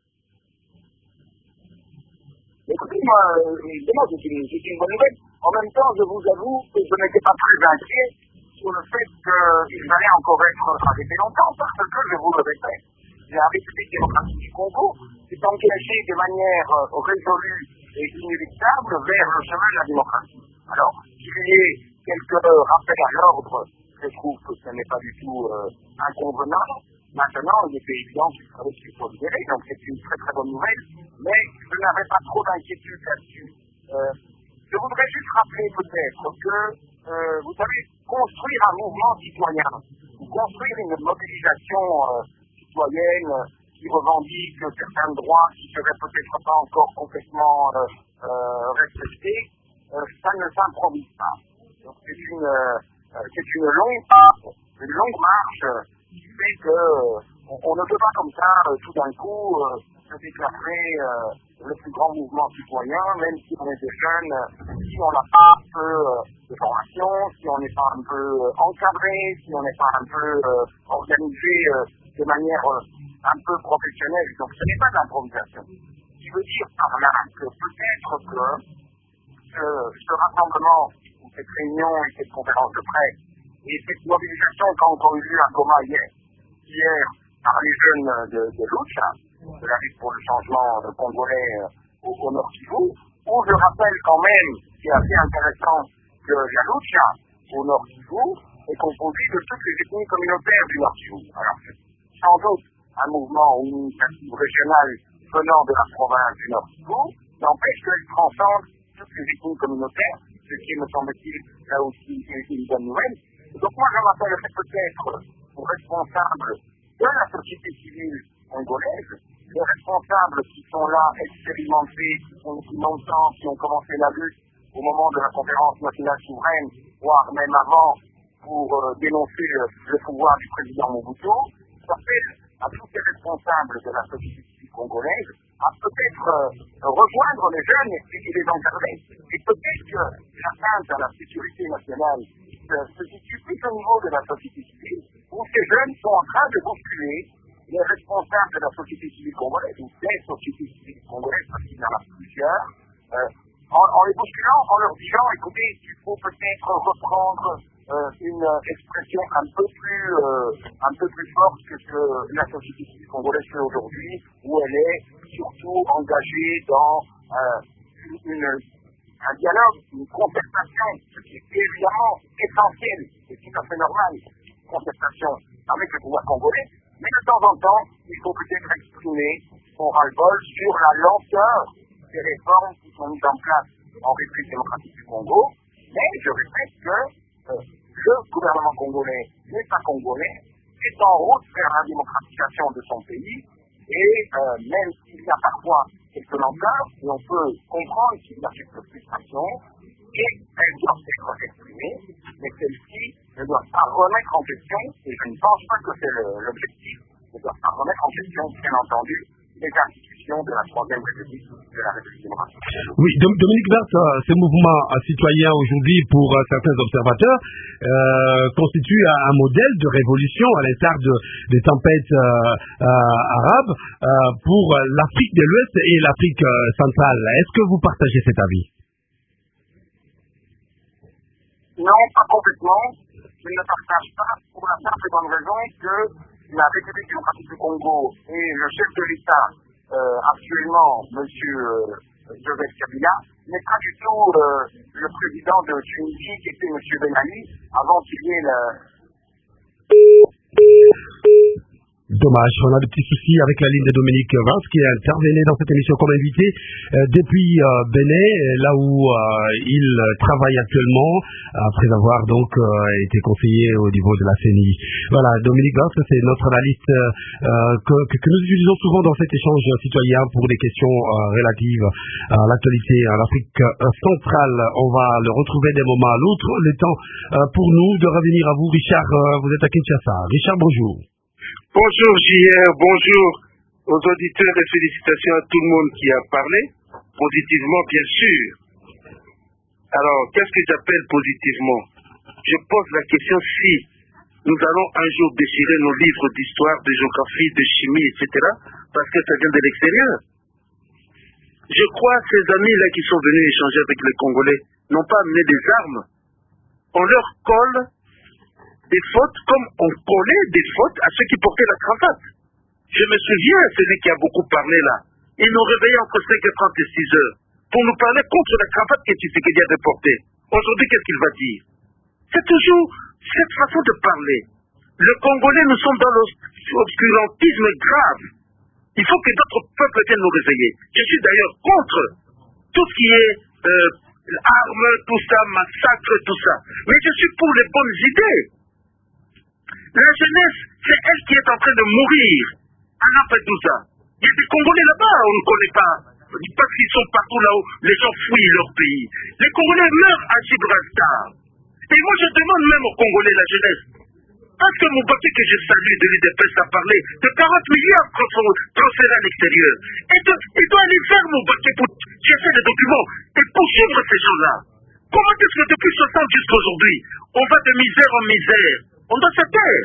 Écoutez, moi, évidemment, c'est une, c'est une bonne nouvelle. En même temps, je vous avoue que je n'étais pas très inquiet sur le fait qu'ils allaient encore être arrêtés longtemps, parce que, je vous le répète, la République démocratique du Congo s'est engagée de manière résolue et inéluctable vers le chemin de la démocratie. Alors, qu'il y ait quelques rappels à l'ordre, je trouve que ce n'est pas du tout euh, inconvenant. Maintenant, il était évident qu'il fallait qu'il soit libéré, donc c'est une très très bonne nouvelle, mais je n'avais pas trop d'inquiétude là-dessus. Euh, je voudrais juste rappeler peut-être que, euh, vous savez, construire un mouvement citoyen, ou construire une mobilisation euh, citoyenne euh, qui revendique certains droits qui ne seraient peut-être pas encore complètement euh, euh, respectés, euh, ça ne s'improvise pas. Donc c'est une, euh, c'est une longue marche, une longue marche euh, qui fait que euh, on, on ne peut pas comme ça, euh, tout d'un coup, euh, se déclarer euh, le plus grand mouvement citoyen, même si on est des jeunes, si on n'a pas un peu de formation, si on n'est pas un peu encadré, si on n'est pas un peu organisé de manière un peu professionnelle. Donc ce n'est pas de l'improvisation. Je veux dire par là que peut-être que ce, ce rassemblement, cette réunion et cette conférence de presse, et cette mobilisation qu'a encore eu lieu à Goma hier, hier par les jeunes de, de Lucha, de la lutte pour le changement congolais au, au Nord Kivu, où je rappelle quand même, ce qui est assez intéressant, que la Lucha au Nord Kivu est composée de toutes les ethnies communautaires du Nord Kivu. Alors, sans doute, un mouvement ou une initiative régionale venant de la province du Nord Kivu n'empêche qu'elle transcende toutes les ethnies communautaires, ce qui me semble-t-il là aussi une bonne nouvelle. Donc moi je m'appellerais peut-être aux responsables de la société civile congolaise, les responsables qui sont là expérimentés, qui sont depuis longtemps, qui ont commencé la lutte au moment de la conférence nationale souveraine, voire même avant, pour euh, dénoncer euh, le pouvoir du président Mobutu. J'appelle à tous les responsables de la société civile congolaise à peut-être euh, rejoindre les jeunes et les encadrer. Et peut-être que l'atteinte à la sécurité nationale euh, se situe plus au niveau de la société civile, où ces jeunes sont en train de bousculer les responsables de la société civile congolaise, ou des sociétés civiles congolaises, parce qu'il y en a plusieurs, euh, en, en les bousculant, en leur disant, écoutez, il faut peut-être reprendre euh, une expression un peu plus euh, un peu plus forte que ce que la société civile congolaise fait aujourd'hui, où elle est surtout engagée dans euh, une, un dialogue, une concertation, ce qui est évidemment essentiel et tout à fait normal, concertation avec le pouvoir congolais, mais de temps en temps, il faut peut-être exprimer son ras-le-bol sur la lenteur des réformes qui sont mises en place en République démocratique du Congo. Mais je répète que euh, le gouvernement congolais, l'État congolais, est en route vers la démocratisation de son pays, et euh, même s'il y a parfois quelques lenteurs, et on peut comprendre qu'il y a quelques frustrations, et elles doivent être exprimées, mais celles-ci ne doivent pas remettre en question, et je ne pense pas que c'est l'objectif, ne doivent pas remettre en question, bien entendu, les institutions de la Troisième République de la République démocratique. Oui, Dominique Berthe, ce mouvement citoyen aujourd'hui pour euh, certains observateurs euh, constitue un modèle de révolution à l'instar de, des tempêtes euh, euh, arabes euh, pour l'Afrique de l'Ouest et l'Afrique euh, centrale. Est-ce que vous partagez cet avis? Non, pas complètement. Je ne partage pas pour la simple et bonne raison que la République démocratique du Congo et le chef de l'État euh, actuellement, M. Euh, Joseph Kabila, n'est pas du tout euh, le président de Tunisie qui était M. Ben Ali avant qu'il y ait le... Dommage, on a des petits soucis avec la ligne de Dominique Vance qui intervenait dans cette émission comme invité euh, depuis euh, Bénin, là où euh, il travaille actuellement après avoir donc euh, été conseiller au niveau de la C N I. Voilà, Dominique Vance, c'est notre analyste euh, que, que, que nous utilisons souvent dans cet échange citoyen pour des questions euh, relatives à l'actualité en Afrique centrale. On va le retrouver d'un moment à l'autre. Le temps euh, pour nous de revenir à vous. Richard, euh, vous êtes à Kinshasa. Richard, bonjour. Bonjour J R, bonjour aux auditeurs et félicitations à tout le monde qui a parlé, positivement bien sûr. Alors, qu'est-ce que j'appelle positivement? Je pose la question si nous allons un jour déchirer nos livres d'histoire, de géographie, de chimie, et cetera, parce que ça vient de l'extérieur. Je crois que ces amis-là qui sont venus échanger avec les Congolais n'ont pas amené des armes. On leur colle des fautes comme on collait des fautes à ceux qui portaient la cravate. Je me souviens, celui qui a beaucoup parlé là, il nous réveillait entre cinq heures trente et six heures pour nous parler contre la cravate que Tshisekedi avait portée. Aujourd'hui, qu'est-ce qu'il va dire? C'est toujours cette façon de parler. Le Congolais, nous sommes dans l'obscurantisme grave. Il faut que d'autres peuples viennent nous réveiller. Je suis d'ailleurs contre tout ce qui est euh, armes, tout ça, massacre, tout ça. Mais je suis pour les bonnes idées. La jeunesse, c'est elle qui est en train de mourir à Lampedusa. Il y a des Congolais là-bas, on ne connaît pas. Parce qu'ils sont partout là où les gens fuient leur pays. Les Congolais meurent à Gibraltar. Et moi je demande même aux Congolais, la jeunesse, Est-ce que Moubaké, que je salue de l'U D P S, a parlé de quarante milliards transférés à l'extérieur? Et il doit aller vers Moubaké pour chercher des documents et poursuivre ces gens-là. Comment est-ce que depuis soixante jusqu'à aujourd'hui, on va de misère en misère? On doit se taire.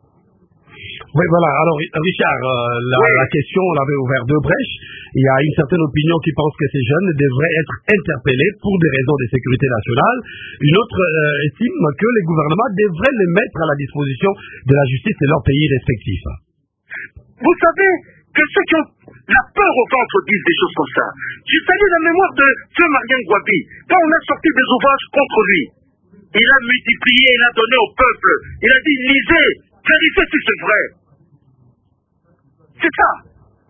Oui, voilà. Alors, Richard, euh, la, oui. la question, on l'avait ouvert deux brèches. Il y a une certaine opinion qui pense que ces jeunes devraient être interpellés pour des raisons de sécurité nationale. Une autre euh, estime que les gouvernements devraient les mettre à la disposition de la justice de leurs pays respectifs. Vous savez que ceux qui ont la peur au ventre disent des choses comme ça. J'ai salé la mémoire de ce Marien Gwabi, quand on a sorti des ouvrages contre lui. Il a multiplié, il a donné au peuple. Il a dit, lisez, vérifiez si c'est vrai. C'est ça.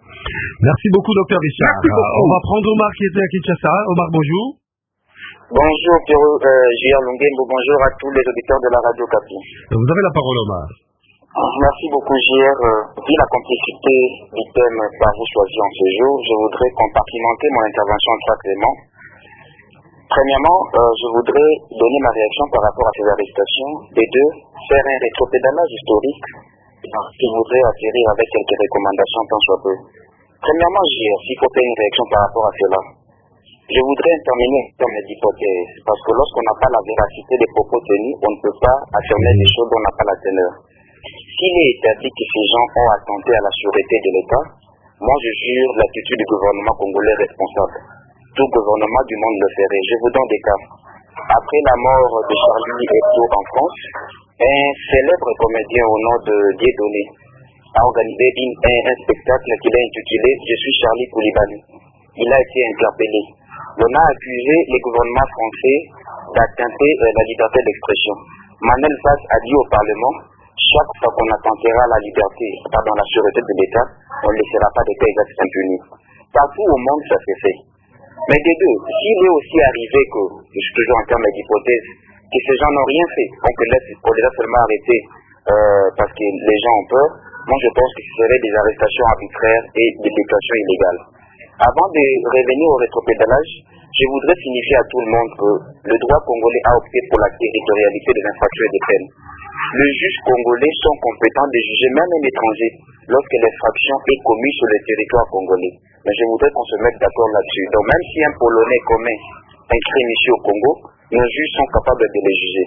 Merci beaucoup, docteur Richard. Merci beaucoup. On va prendre Omar qui était à Kinshasa. Omar, bonjour. Bonjour, Pierrot, euh, J R Lungembo. Bonjour à tous les auditeurs de la Radio Okapi. Vous avez la parole, Omar. Merci beaucoup, J R. Vu la complexité du thème par vous choisi en ce jour, je voudrais compartimenter mon intervention en trois éléments. Premièrement, euh, je voudrais donner ma réaction par rapport à ces arrestations. Et deux, faire un rétropédalage historique. Je voudrais atterrir avec quelques recommandations tant soit peu. Premièrement, J R, s'il faut faire une réaction par rapport à cela, je voudrais terminer dans mes hypothèses, parce que lorsqu'on n'a pas la véracité des propos tenus, on ne peut pas affirmer des choses dont on n'a pas la teneur. S'il est établi que ces gens ont attenté à la sûreté de l'État, moi je jure l'attitude du gouvernement congolais responsable. Tout gouvernement du monde le ferait. Je vous donne des cas. Après la mort de Charlie Hebdo en France, un célèbre comédien au nom de Dieudonné a organisé une, un, un spectacle qu'il a intitulé « Je suis Charlie Koulibaly ». Il a été interpellé. On a accusé les gouvernements français d'attenter euh, la liberté d'expression. Manuel Valls a dit au Parlement, chaque fois qu'on attentera la liberté, pardon, la sûreté de l'État, on ne laissera pas des cas impunis. Partout au monde, ça s'est fait. Mais des deux, s'il est aussi arrivé que, je suis toujours en termes d'hypothèse, que ces gens n'ont rien fait, on peut les a seulement arrêtés euh, parce que les gens ont peur, moi je pense que ce serait des arrestations arbitraires et des détentions illégales. Avant de revenir au rétropédalage, je voudrais signifier à tout le monde que le droit congolais a opté pour la territorialité des infractions et des peines. Les juges congolais sont compétents de juger même un étranger lorsque l'infraction est commise sur le territoire congolais. Mais je voudrais qu'on se mette d'accord là-dessus. Donc même si un Polonais commet un crime ici au Congo, nos juges sont capables de les juger.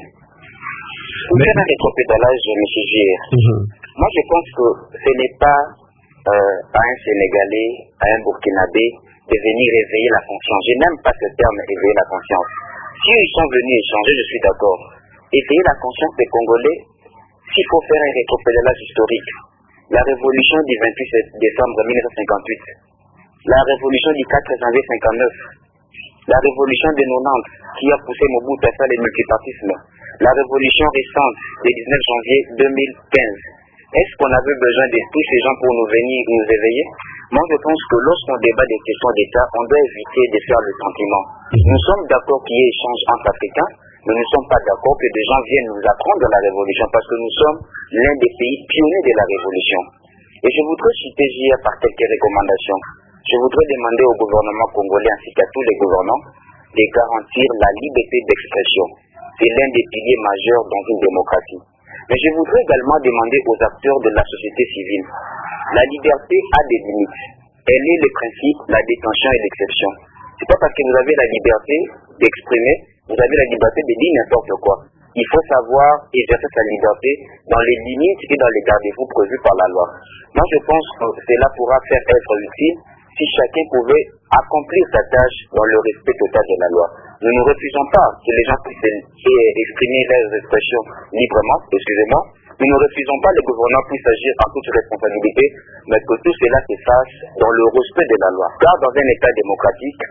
Pour faire un rétropédalage, M. J R, mm-hmm. moi je pense que ce n'est pas euh, à un Sénégalais, à un Burkinabé, de venir éveiller la conscience. Je n'aime pas ce terme, éveiller la conscience. Si ils sont venus échanger, je suis d'accord. Éveiller la conscience des Congolais, s'il faut faire un rétropédalage historique. La révolution du vingt-huit décembre mille neuf cent cinquante-huit, la révolution du quatre janvier cinquante-neuf, la révolution des quatre-vingt-dix qui a poussé Mobutu à faire le multipartisme, la révolution récente du dix-neuf janvier deux mille quinze. Est-ce qu'on avait besoin de tous ces gens pour nous venir nous éveiller? Moi, je pense que lorsqu'on débat des questions d'État, on doit éviter de faire le sentiment. Nous sommes d'accord qu'il y ait échange entre Africains, mais nous ne sommes pas d'accord que des gens viennent nous apprendre de la révolution, parce que nous sommes l'un des pays pionniers de la révolution. Et je voudrais citer J R par quelques recommandations. Je voudrais demander au gouvernement congolais ainsi qu'à tous les gouvernants de garantir la liberté d'expression. C'est l'un des piliers majeurs dans une démocratie. Mais je voudrais également demander aux acteurs de la société civile. La liberté a des limites. Elle est le principe, la détention et l'exception. C'est pas parce que vous avez la liberté d'exprimer, vous avez la liberté de dire n'importe quoi. Il faut savoir exercer sa liberté dans les limites et dans les garde-fous prévus par la loi. Moi, je pense que cela pourra faire être utile si chacun pouvait accomplir sa tâche dans le respect total de la loi. Nous ne refusons pas que les gens puissent exprimer leurs expressions librement, excusez-moi. Nous ne refusons pas que les gouvernants puissent agir en toute responsabilité, mais que tout cela se fasse dans le respect de la loi. Car dans un État démocratique,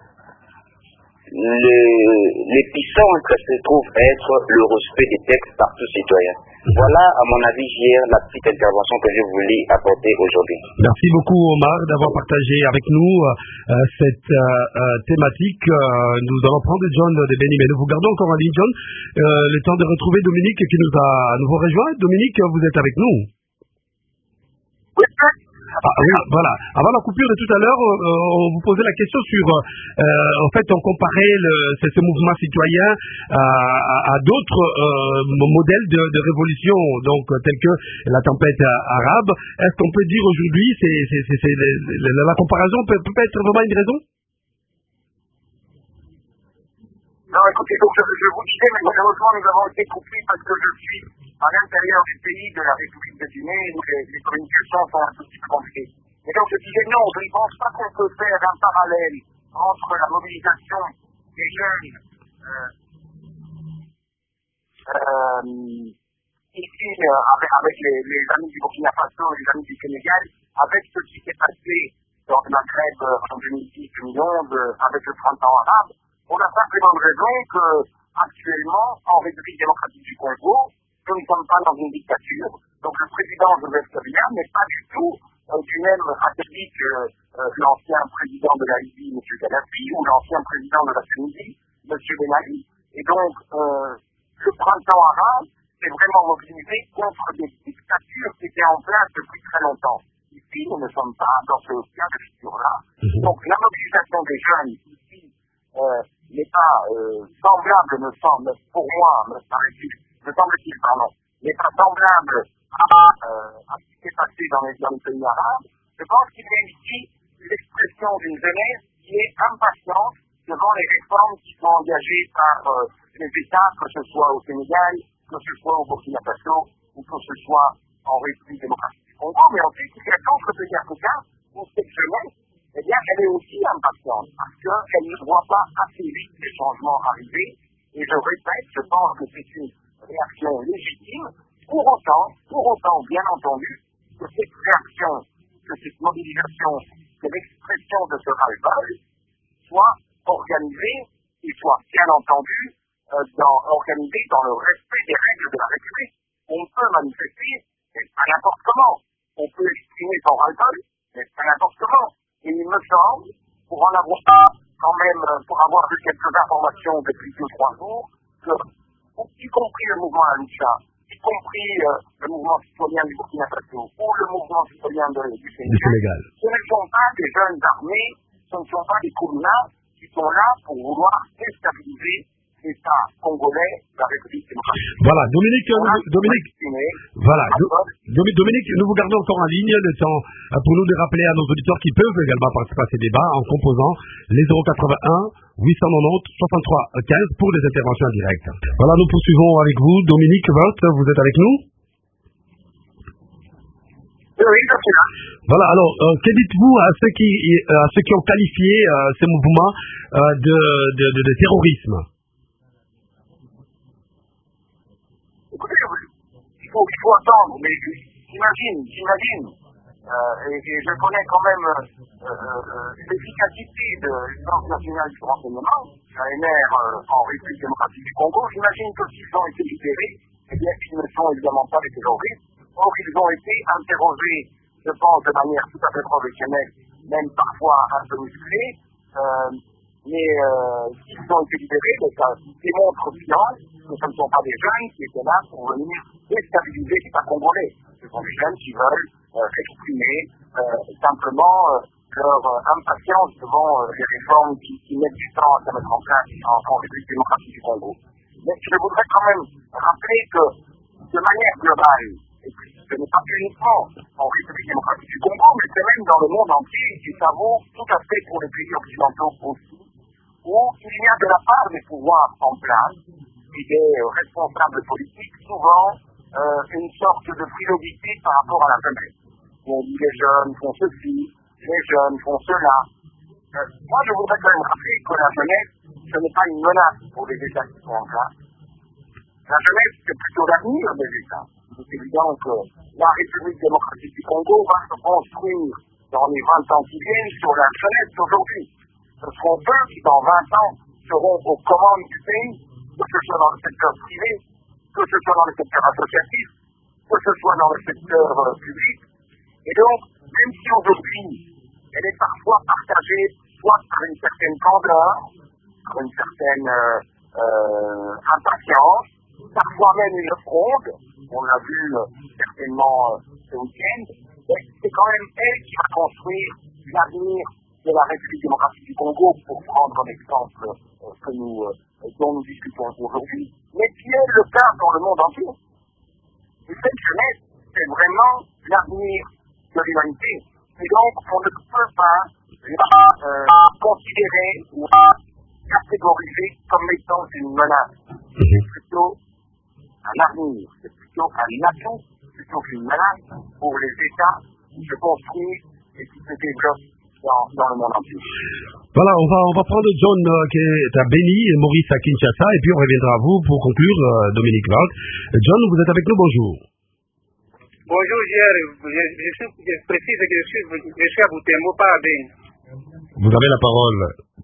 l'épicentre se trouve être le respect des textes par tous citoyens. Voilà, à mon avis, hier, la petite intervention que je voulais apporter aujourd'hui. Merci beaucoup, Omar, d'avoir partagé avec nous euh, cette euh, euh, thématique. Euh, nous allons prendre John de Béni, mais nous vous gardons encore en ligne, John. Euh, le temps de retrouver Dominique qui nous a à nouveau rejoint. Dominique, vous êtes avec nous. Oui, Ah, oui, voilà. Avant la coupure de tout à l'heure, euh, on vous posait la question sur, euh, en fait, on comparait le, ce, ce mouvement citoyen à, à, à d'autres euh, modèles de, de révolution, donc tels que la tempête arabe. Est-ce qu'on peut dire aujourd'hui, c'est, c'est, c'est, c'est, la, la comparaison peut, peut être vraiment une raison? Non, écoutez, donc je, je vous disais, mais malheureusement, nous avons été coupés parce que je suis à l'intérieur du pays de la République de Guinée où les, les communications sont un petit peu compliquées. Et donc je disais non, je ne pense pas qu'on peut faire un parallèle entre la mobilisation des jeunes euh, euh, ici euh, avec, avec les, les amis du Burkina Faso et les amis du Sénégal, avec ce qui s'est passé dans le Maghreb en deux mille dix deux mille onze avec le printemps arabe, pour la simple et bonne raison que actuellement, en République démocratique du Congo, nous ne sommes pas dans une dictature. Donc le président Joseph Kabila n'est pas du tout euh, du même acabit que euh, l'ancien président de la Libye, M. Kadhafi, ou l'ancien président de la Tunisie, M. Ben Ali. Et donc, euh, le printemps arabe s'est vraiment mobilisé contre des dictatures qui étaient en place depuis très longtemps. Ici, nous ne sommes pas dans ce cas de figure-là. Donc la mobilisation des jeunes ici euh, n'est pas euh, semblable, me semble, pour moi, me paraît-il, me semble-t-il, pardon, n'est pas semblable à, euh, à ce qui s'est passé dans les, dans les pays arabes. Je pense qu'il y a ici l'expression d'une jeunesse qui est impatiente devant les réformes qui sont engagées par euh, les États, que ce soit au Sénégal, que ce soit au Burkina Faso, ou que ce soit en République démocratique du Congo. Mais ensuite, il y a d'autres pays africains où cette jeunesse, eh bien, elle est aussi impatiente, parce qu'elle ne voit pas assez vite les changements arriver. Et je répète, je pense que c'est une réaction légitime. Pour autant, pour autant, bien entendu, que cette réaction, que cette mobilisation, que l'expression de ce ras-le-bol soit organisée et soit bien entendu euh, dans, organisée dans le respect des règles de la République. On peut manifester, mais pas n'importe comment. On peut exprimer son ras-le-bol, mais pas n'importe comment. Et il me semble, pour en avoir quand même, pour avoir eu quelques informations depuis deux ou trois jours, que, y compris le mouvement Alucha, y compris euh, le mouvement citoyen du Burkina Faso ou le mouvement citoyen de, du Sénégal, ce ne sont pas des jeunes armés, ce ne sont pas des communards qui sont là pour vouloir déstabiliser l'État congolais, la République démocratique. Voilà, Dominique, voilà, Dominique, voilà, Dominique, nous vous gardons encore en ligne le temps pour nous de rappeler à nos auditeurs qui peuvent également participer à ces débats en composant les zéro quatre-vingt-un huit cent quatre-vingt-dix soixante-trois quinze pour des interventions en direct. Voilà, nous poursuivons avec vous. Dominique Vert, vous êtes avec nous? Oui, je suis là. Voilà, alors, euh, que dites-vous à ceux qui, à ceux qui ont qualifié euh, ces mouvements euh, de, de, de, de terrorisme? Écoutez, il faut, il faut attendre, mais j'imagine, j'imagine, euh, et, et je connais quand même euh, euh, l'efficacité de l'Agence nationale du renseignement, la N R euh, en République démocratique du Congo. J'imagine que s'ils ont été libérés, eh bien, ils ne sont évidemment pas des terroristes. Or, ils ont été interrogés, je pense, de manière tout à fait professionnelle, même parfois un peu musclée, euh, mais euh, s'ils ont été libérés, ça démontre bien que ce ne sont pas des jeunes qui étaient là pour venir déstabiliser l'État congolais. Ce sont des jeunes qui veulent euh, exprimer euh, simplement euh, leur euh, impatience devant euh, les réformes qui, qui mettent du temps à se mettre en place en, en République démocratique du Congo. Mais je voudrais quand même rappeler que, de manière globale, et puis ce n'est pas uniquement en République démocratique du Congo, mais c'est même dans le monde entier, et ça vaut tout à fait pour les pays occidentaux aussi, où il y a de la part des pouvoirs en place et des responsables politiques souvent euh, une sorte de frilosité par rapport à la jeunesse. On dit les jeunes font ceci, les jeunes font cela. Euh, moi, je voudrais quand même rappeler que la jeunesse, ce n'est pas une menace pour les États qui sont en place. La jeunesse, c'est plutôt l'avenir des États. C'est évident que la République démocratique du Congo va se construire dans les vingt ans qui viennent sur la jeunesse d'aujourd'hui. Ce seront eux qui, dans vingt ans, seront aux commandes du pays, que ce soit dans le secteur privé, que ce soit dans le secteur associatif, que ce soit dans le secteur euh, public. Et donc, même si aujourd'hui, elle est parfois partagée, soit par une certaine candeur, par une certaine euh, euh, impatience, parfois même une fronde, on l'a vu euh, certainement euh, ce week-end, c'est quand même elle qui va construire l'avenir de la République démocratique du Congo, pour prendre comme exemple euh, que nous, euh, dont nous discutons aujourd'hui, mais qui est le cas dans le monde entier. Et cette jeunesse, c'est vraiment l'avenir de l'humanité. Et donc, on ne peut pas la euh, considérer ou catégoriser comme étant une menace. C'est plutôt un avenir, c'est plutôt un atout, plutôt qu'une menace pour les États qui se construisent et qui se développent dans, dans le monde entier. Voilà, on va, on va prendre John euh, qui est à Beni et Maurice à Kinshasa, et puis on reviendra à vous pour conclure, euh, Dominique Valk. John, vous êtes avec nous, bonjour. Bonjour, hier, je, je, suis, je précise que je suis, je suis à Boutembo, pas à Beni. Vous avez la parole.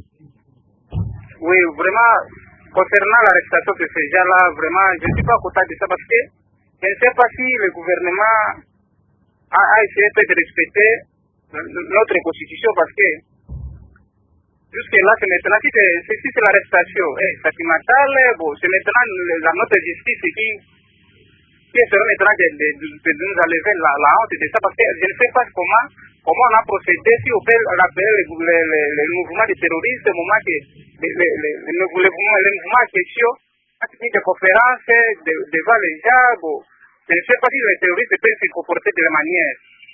Oui, vraiment, concernant l'arrestation de ces gens-là, vraiment, je ne suis pas content de ça parce que je ne sais pas si le gouvernement a, a essayé de respecter notre constitution parce que jusque-là, c'est maintenant, si c'est, si c'est l'arrestation eh, sentimentale, bon, c'est maintenant la notre justice qui, qui sera maintenant de, de, de, de nous enlever la, la honte de ça parce que je ne sais pas comment, comment on a procédé, si on peut rappeler le, le, le, le mouvement de terroristes, au moment que le, le, le, le, le, le mouvement en question a tenu des conférences de, devant les gens, bon, je ne sais pas si les terroristes peuvent se comporter de la manière.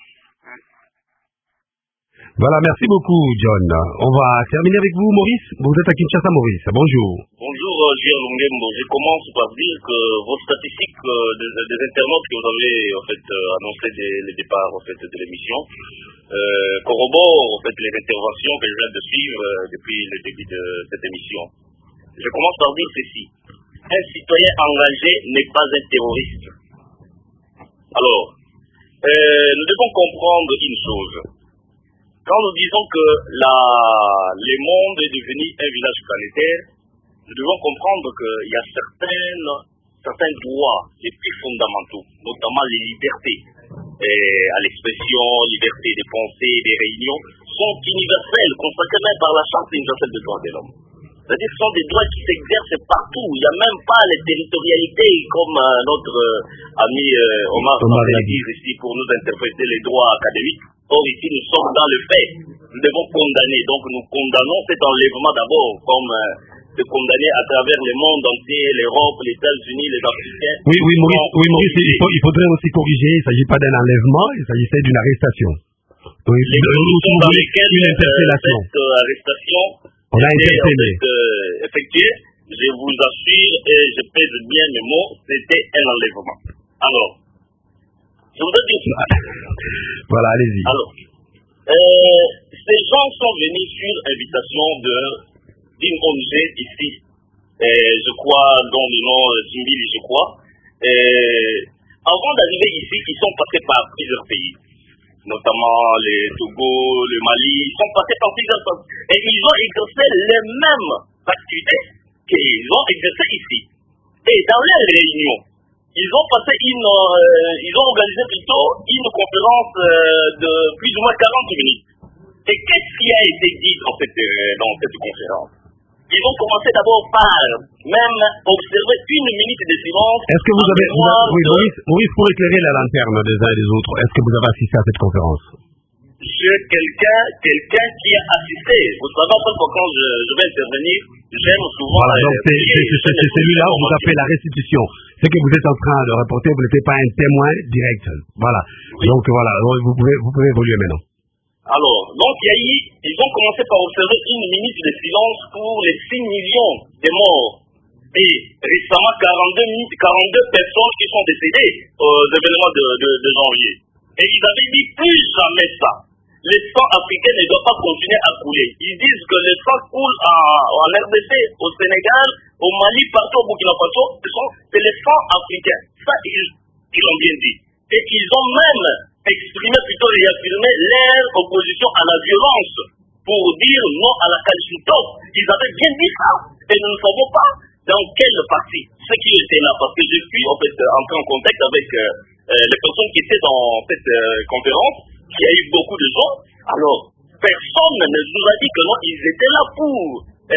Voilà, merci beaucoup, John. On va terminer avec vous, Maurice. Vous êtes à Kinshasa, Maurice. Bonjour. Bonjour, Gilles Lungembo. Je commence par dire que vos statistiques euh, des, des internautes que vous avez en fait euh, annoncé dès le départ en fait de l'émission euh, corroborent en fait les interventions que je viens de suivre euh, depuis le début de cette émission. Je commence par dire ceci. Un citoyen engagé n'est pas un terroriste. Alors, euh, nous devons comprendre une chose. Quand nous disons que la, le monde est devenu un village planétaire, nous devons comprendre qu'il y a certaines, certains droits les plus fondamentaux, notamment les libertés et à l'expression, liberté des pensées, des réunions, sont universelles, consacrées même par la Charte universelle des droits de l'homme. C'est-à-dire que ce sont des droits qui s'exercent partout. Il n'y a même pas les territorialités comme euh, notre euh, ami euh, Omar l'a dit ici pour nous interpréter les droits académiques. Or ici nous sommes dans le fait. Nous devons condamner. Donc nous condamnons cet enlèvement d'abord comme euh, de condamner à travers le monde entier, l'Europe, les États-Unis, les Africains. Oui, oui, Maurice, oui, Maurice il, faut, il faudrait aussi corriger. Il ne s'agit pas d'un enlèvement, il s'agissait d'une arrestation. Oui, les conditions dans lesquelles une interpellation. cette euh, arrestation on a interpellé. Euh, effectuée, je vous assure et je pèse bien mes mots, c'était un enlèvement. Alors, je voudrais dire ça. Voilà, allez-y. Alors, euh, ces gens sont venus sur invitation de d'une O N G ici, euh, je crois, dont le nom Zimbili, je crois. Euh, avant d'arriver ici, ils sont passés par plusieurs pays, notamment les Togo, le Mali, ils sont passés par plusieurs pays. Et ils ont exercé les mêmes activités qu'ils ont exercées ici. Et dans les réunions, ils ont passé une, euh, ils ont organisé plutôt une conférence euh, de plus ou moins quarante minutes. Et qu'est-ce qui a été dit dans cette, euh, dans cette conférence? Ils ont commencé d'abord par même observer une minute de silence. Est-ce que vous avez, vous avez oui, Maurice, Maurice, pour éclairer la lanterne des uns et des autres, est-ce que vous avez assisté à cette conférence? J'ai quelqu'un, quelqu'un qui a assisté. Vous savez, quand je, je vais intervenir, j'aime souvent. Voilà, donc c'est celui-là où vous appelez la restitution. C'est que vous êtes en train de reporter, vous n'êtes pas un témoin direct. Voilà. Oui. Donc voilà, vous pouvez, vous pouvez évoluer maintenant. Alors, donc il y a eu, ils ont commencé par observer une minute de silence pour les six millions de morts. Et récemment, quarante-deux, quarante-deux personnes qui sont décédées aux événements de, de, de janvier. Et ils avaient dit plus jamais ça. Les sang africains ne doivent pas continuer à couler. Ils disent que le sang coule en, en R D C, au Sénégal, au Mali, partout au Burkina Faso. C'est les sang africains. Ça, ils, ils l'ont bien dit. Et ils ont même exprimé, plutôt réaffirmé leur opposition à la violence pour dire non à la Kalachnikov. Ils avaient bien dit ça. Et nous ne savons pas dans quelle partie. Ceux qui étaient là, parce que je suis en fait entré en contact avec euh, euh, les personnes qui étaient dans cette euh, conférence. Il y a eu beaucoup de gens. Alors, personne ne nous a dit que non, ils étaient là pour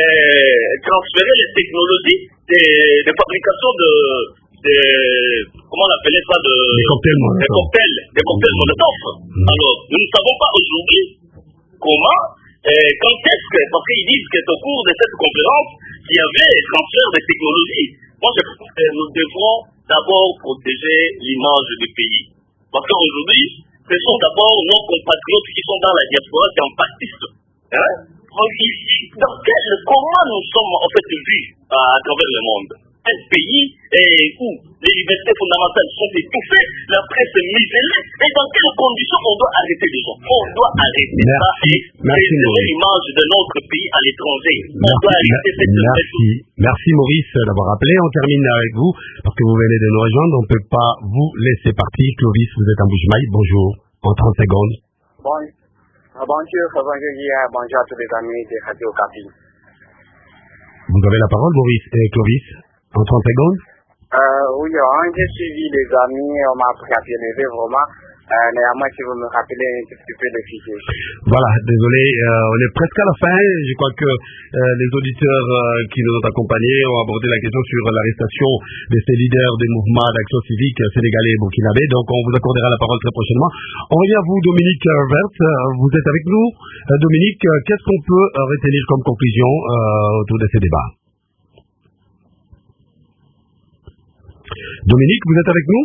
euh, transférer les technologies des, des fabrications de, de, comment on appelait ça, de, des cocktails, des cocktails, des cocktails Molotov. Mmh. Alors, nous ne savons pas aujourd'hui comment, euh, quand est-ce que, parce qu'ils disent que au cours de cette conférence, il y avait transfert de technologies. Moi, je pense que nous devrons d'abord protéger l'image du pays. Parce qu'aujourd'hui, ce sont d'abord nos compatriotes qui sont dans la diaspora qui en pâtissent. Hein? Dans quel, comment nous sommes en fait vus à travers le monde? Un pays eh, où les libertés fondamentales sont étouffées, la presse est muselée, et dans quelles conditions on doit arrêter les gens? On doit arrêter merci, ça et préserver l'image de notre pays à l'étranger. On merci, doit arrêter cette merci, merci Maurice d'avoir appelé. On termine avec vous, parce que vous venez de nous rejoindre. On ne peut pas vous laisser partir. Clovis, vous êtes en Bouche-Maille. Bonjour, en trente secondes. Bon, bonjour, bonjour, bonjour à tous les amis de Radio Okapi. Vous avez la parole, Maurice et Clovis. En trente secondes euh, Oui, j'ai suivi les amis, on m'a appris à bien élever vraiment. Euh, néanmoins, si vous me rappelez un petit peu le fichier. Voilà, désolé, euh, on est presque à la fin. Je crois que euh, les auditeurs euh, qui nous ont accompagnés ont abordé la question sur l'arrestation de ces leaders des mouvements d'action civique sénégalais et burkinabé. Donc, on vous accordera la parole très prochainement. On revient à vous, Dominique Vert. Vous êtes avec nous. Euh, Dominique, qu'est-ce qu'on peut euh, retenir comme conclusion euh, autour de ces débats? Dominique, vous êtes avec nous?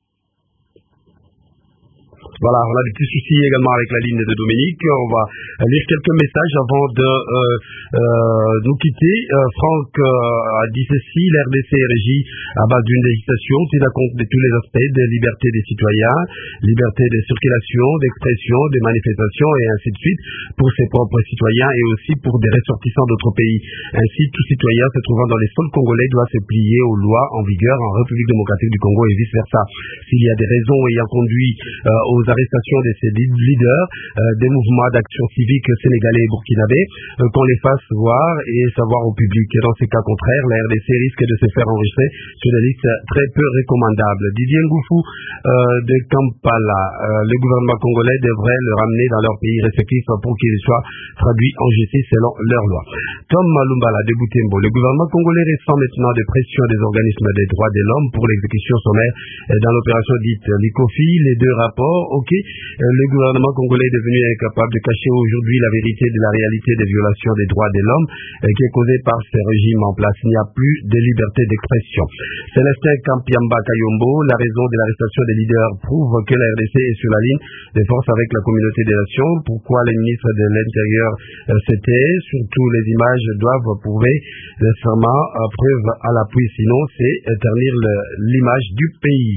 Voilà, on a des petits soucis également avec la ligne de Dominique. On va lire quelques messages avant de euh, euh, nous quitter. Euh, Franck euh, a dit ceci: l'R D C est régie à base d'une législation qui tient compte de tous les aspects de liberté des citoyens, liberté de circulation, d'expression, de manifestation et ainsi de suite pour ses propres citoyens et aussi pour des ressortissants d'autres pays. Ainsi, tout citoyen se trouvant dans les sols congolais doit se plier aux lois en vigueur en République démocratique du Congo et vice versa. S'il y a des raisons ayant conduit euh, aux arrestations de ces leaders euh, des mouvements d'action civique sénégalais et burkinabé, euh, qu'on les fasse voir et savoir au public. Et dans ces cas contraires, la R D C risque de se faire enregistrer sur des listes très peu recommandables. Didier Ngoufou euh, de Kampala, euh, le gouvernement congolais devrait le ramener dans leur pays respectif pour qu'il soit traduit en justice selon leurs lois. Tom Malumbala de Butembo, le gouvernement congolais ressent maintenant des pressions des organismes des droits de l'homme pour l'exécution sommaire dans l'opération dite Likofi. Les deux rapports, ok, le gouvernement congolais est devenu incapable de cacher aujourd'hui la vérité de la réalité des violations des droits de l'homme qui est causée par ces régimes en place. Il n'y a plus de liberté d'expression. Célestin Kampiamba Kayombo, la raison de l'arrestation des leaders prouve que la R D C est sur la ligne des forces avec la communauté des nations. Pourquoi les ministres de l'Intérieur s'étaient? Surtout les images doivent prouver nécessairement preuve à l'appui, sinon c'est ternir l'image du pays.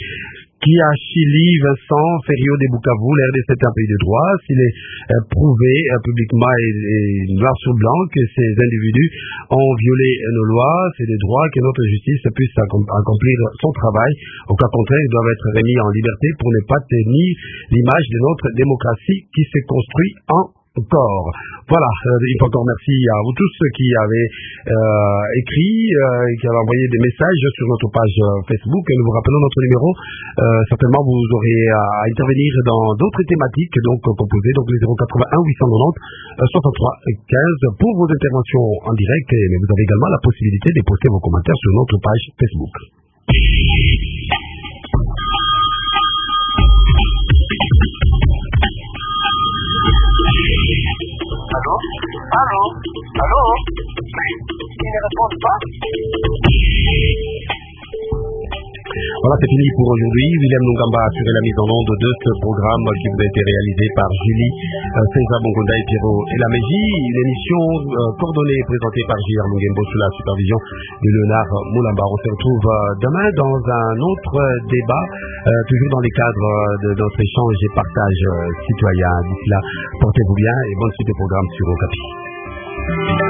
Kiachili Vincent Ferriot de Bukavu, l'R D C est un pays de droit. S'il est euh, prouvé euh, publiquement et, et noir sur blanc que ces individus ont violé euh, nos lois, c'est des droits que notre justice puisse accomplir son travail. Au cas contraire, ils doivent être remis en liberté pour ne pas tenir l'image de notre démocratie qui se construit en corps. Voilà, euh, une fois encore merci à vous tous ceux qui avez euh, écrit euh, et qui avez envoyé des messages sur notre page euh, Facebook. Et nous vous rappelons notre numéro. Euh, certainement vous aurez à intervenir dans d'autres thématiques donc composées, donc les zéro quatre-vingt-un huit cent quatre-vingt-dix soixante-trois quinze pour vos interventions en direct. Et, mais vous avez également la possibilité de poster vos commentaires sur notre page Facebook. Allô? Allô? Allô? Mais ils ne répondent pas. Voilà, c'est fini pour aujourd'hui. William Nungamba a assuré la mise en onde de ce programme qui vous a été réalisé par Julie, euh, César Bongonda et Pierrot et la Mégie. Une émission euh, coordonnée et présentée par J R Lungembo sous la supervision de Léonard Moulamba. On se retrouve euh, demain dans un autre débat, euh, toujours dans les cadres de notre échange et partage euh, citoyen. D'ici là, portez-vous bien et bonne suite des programmes sur Okapi.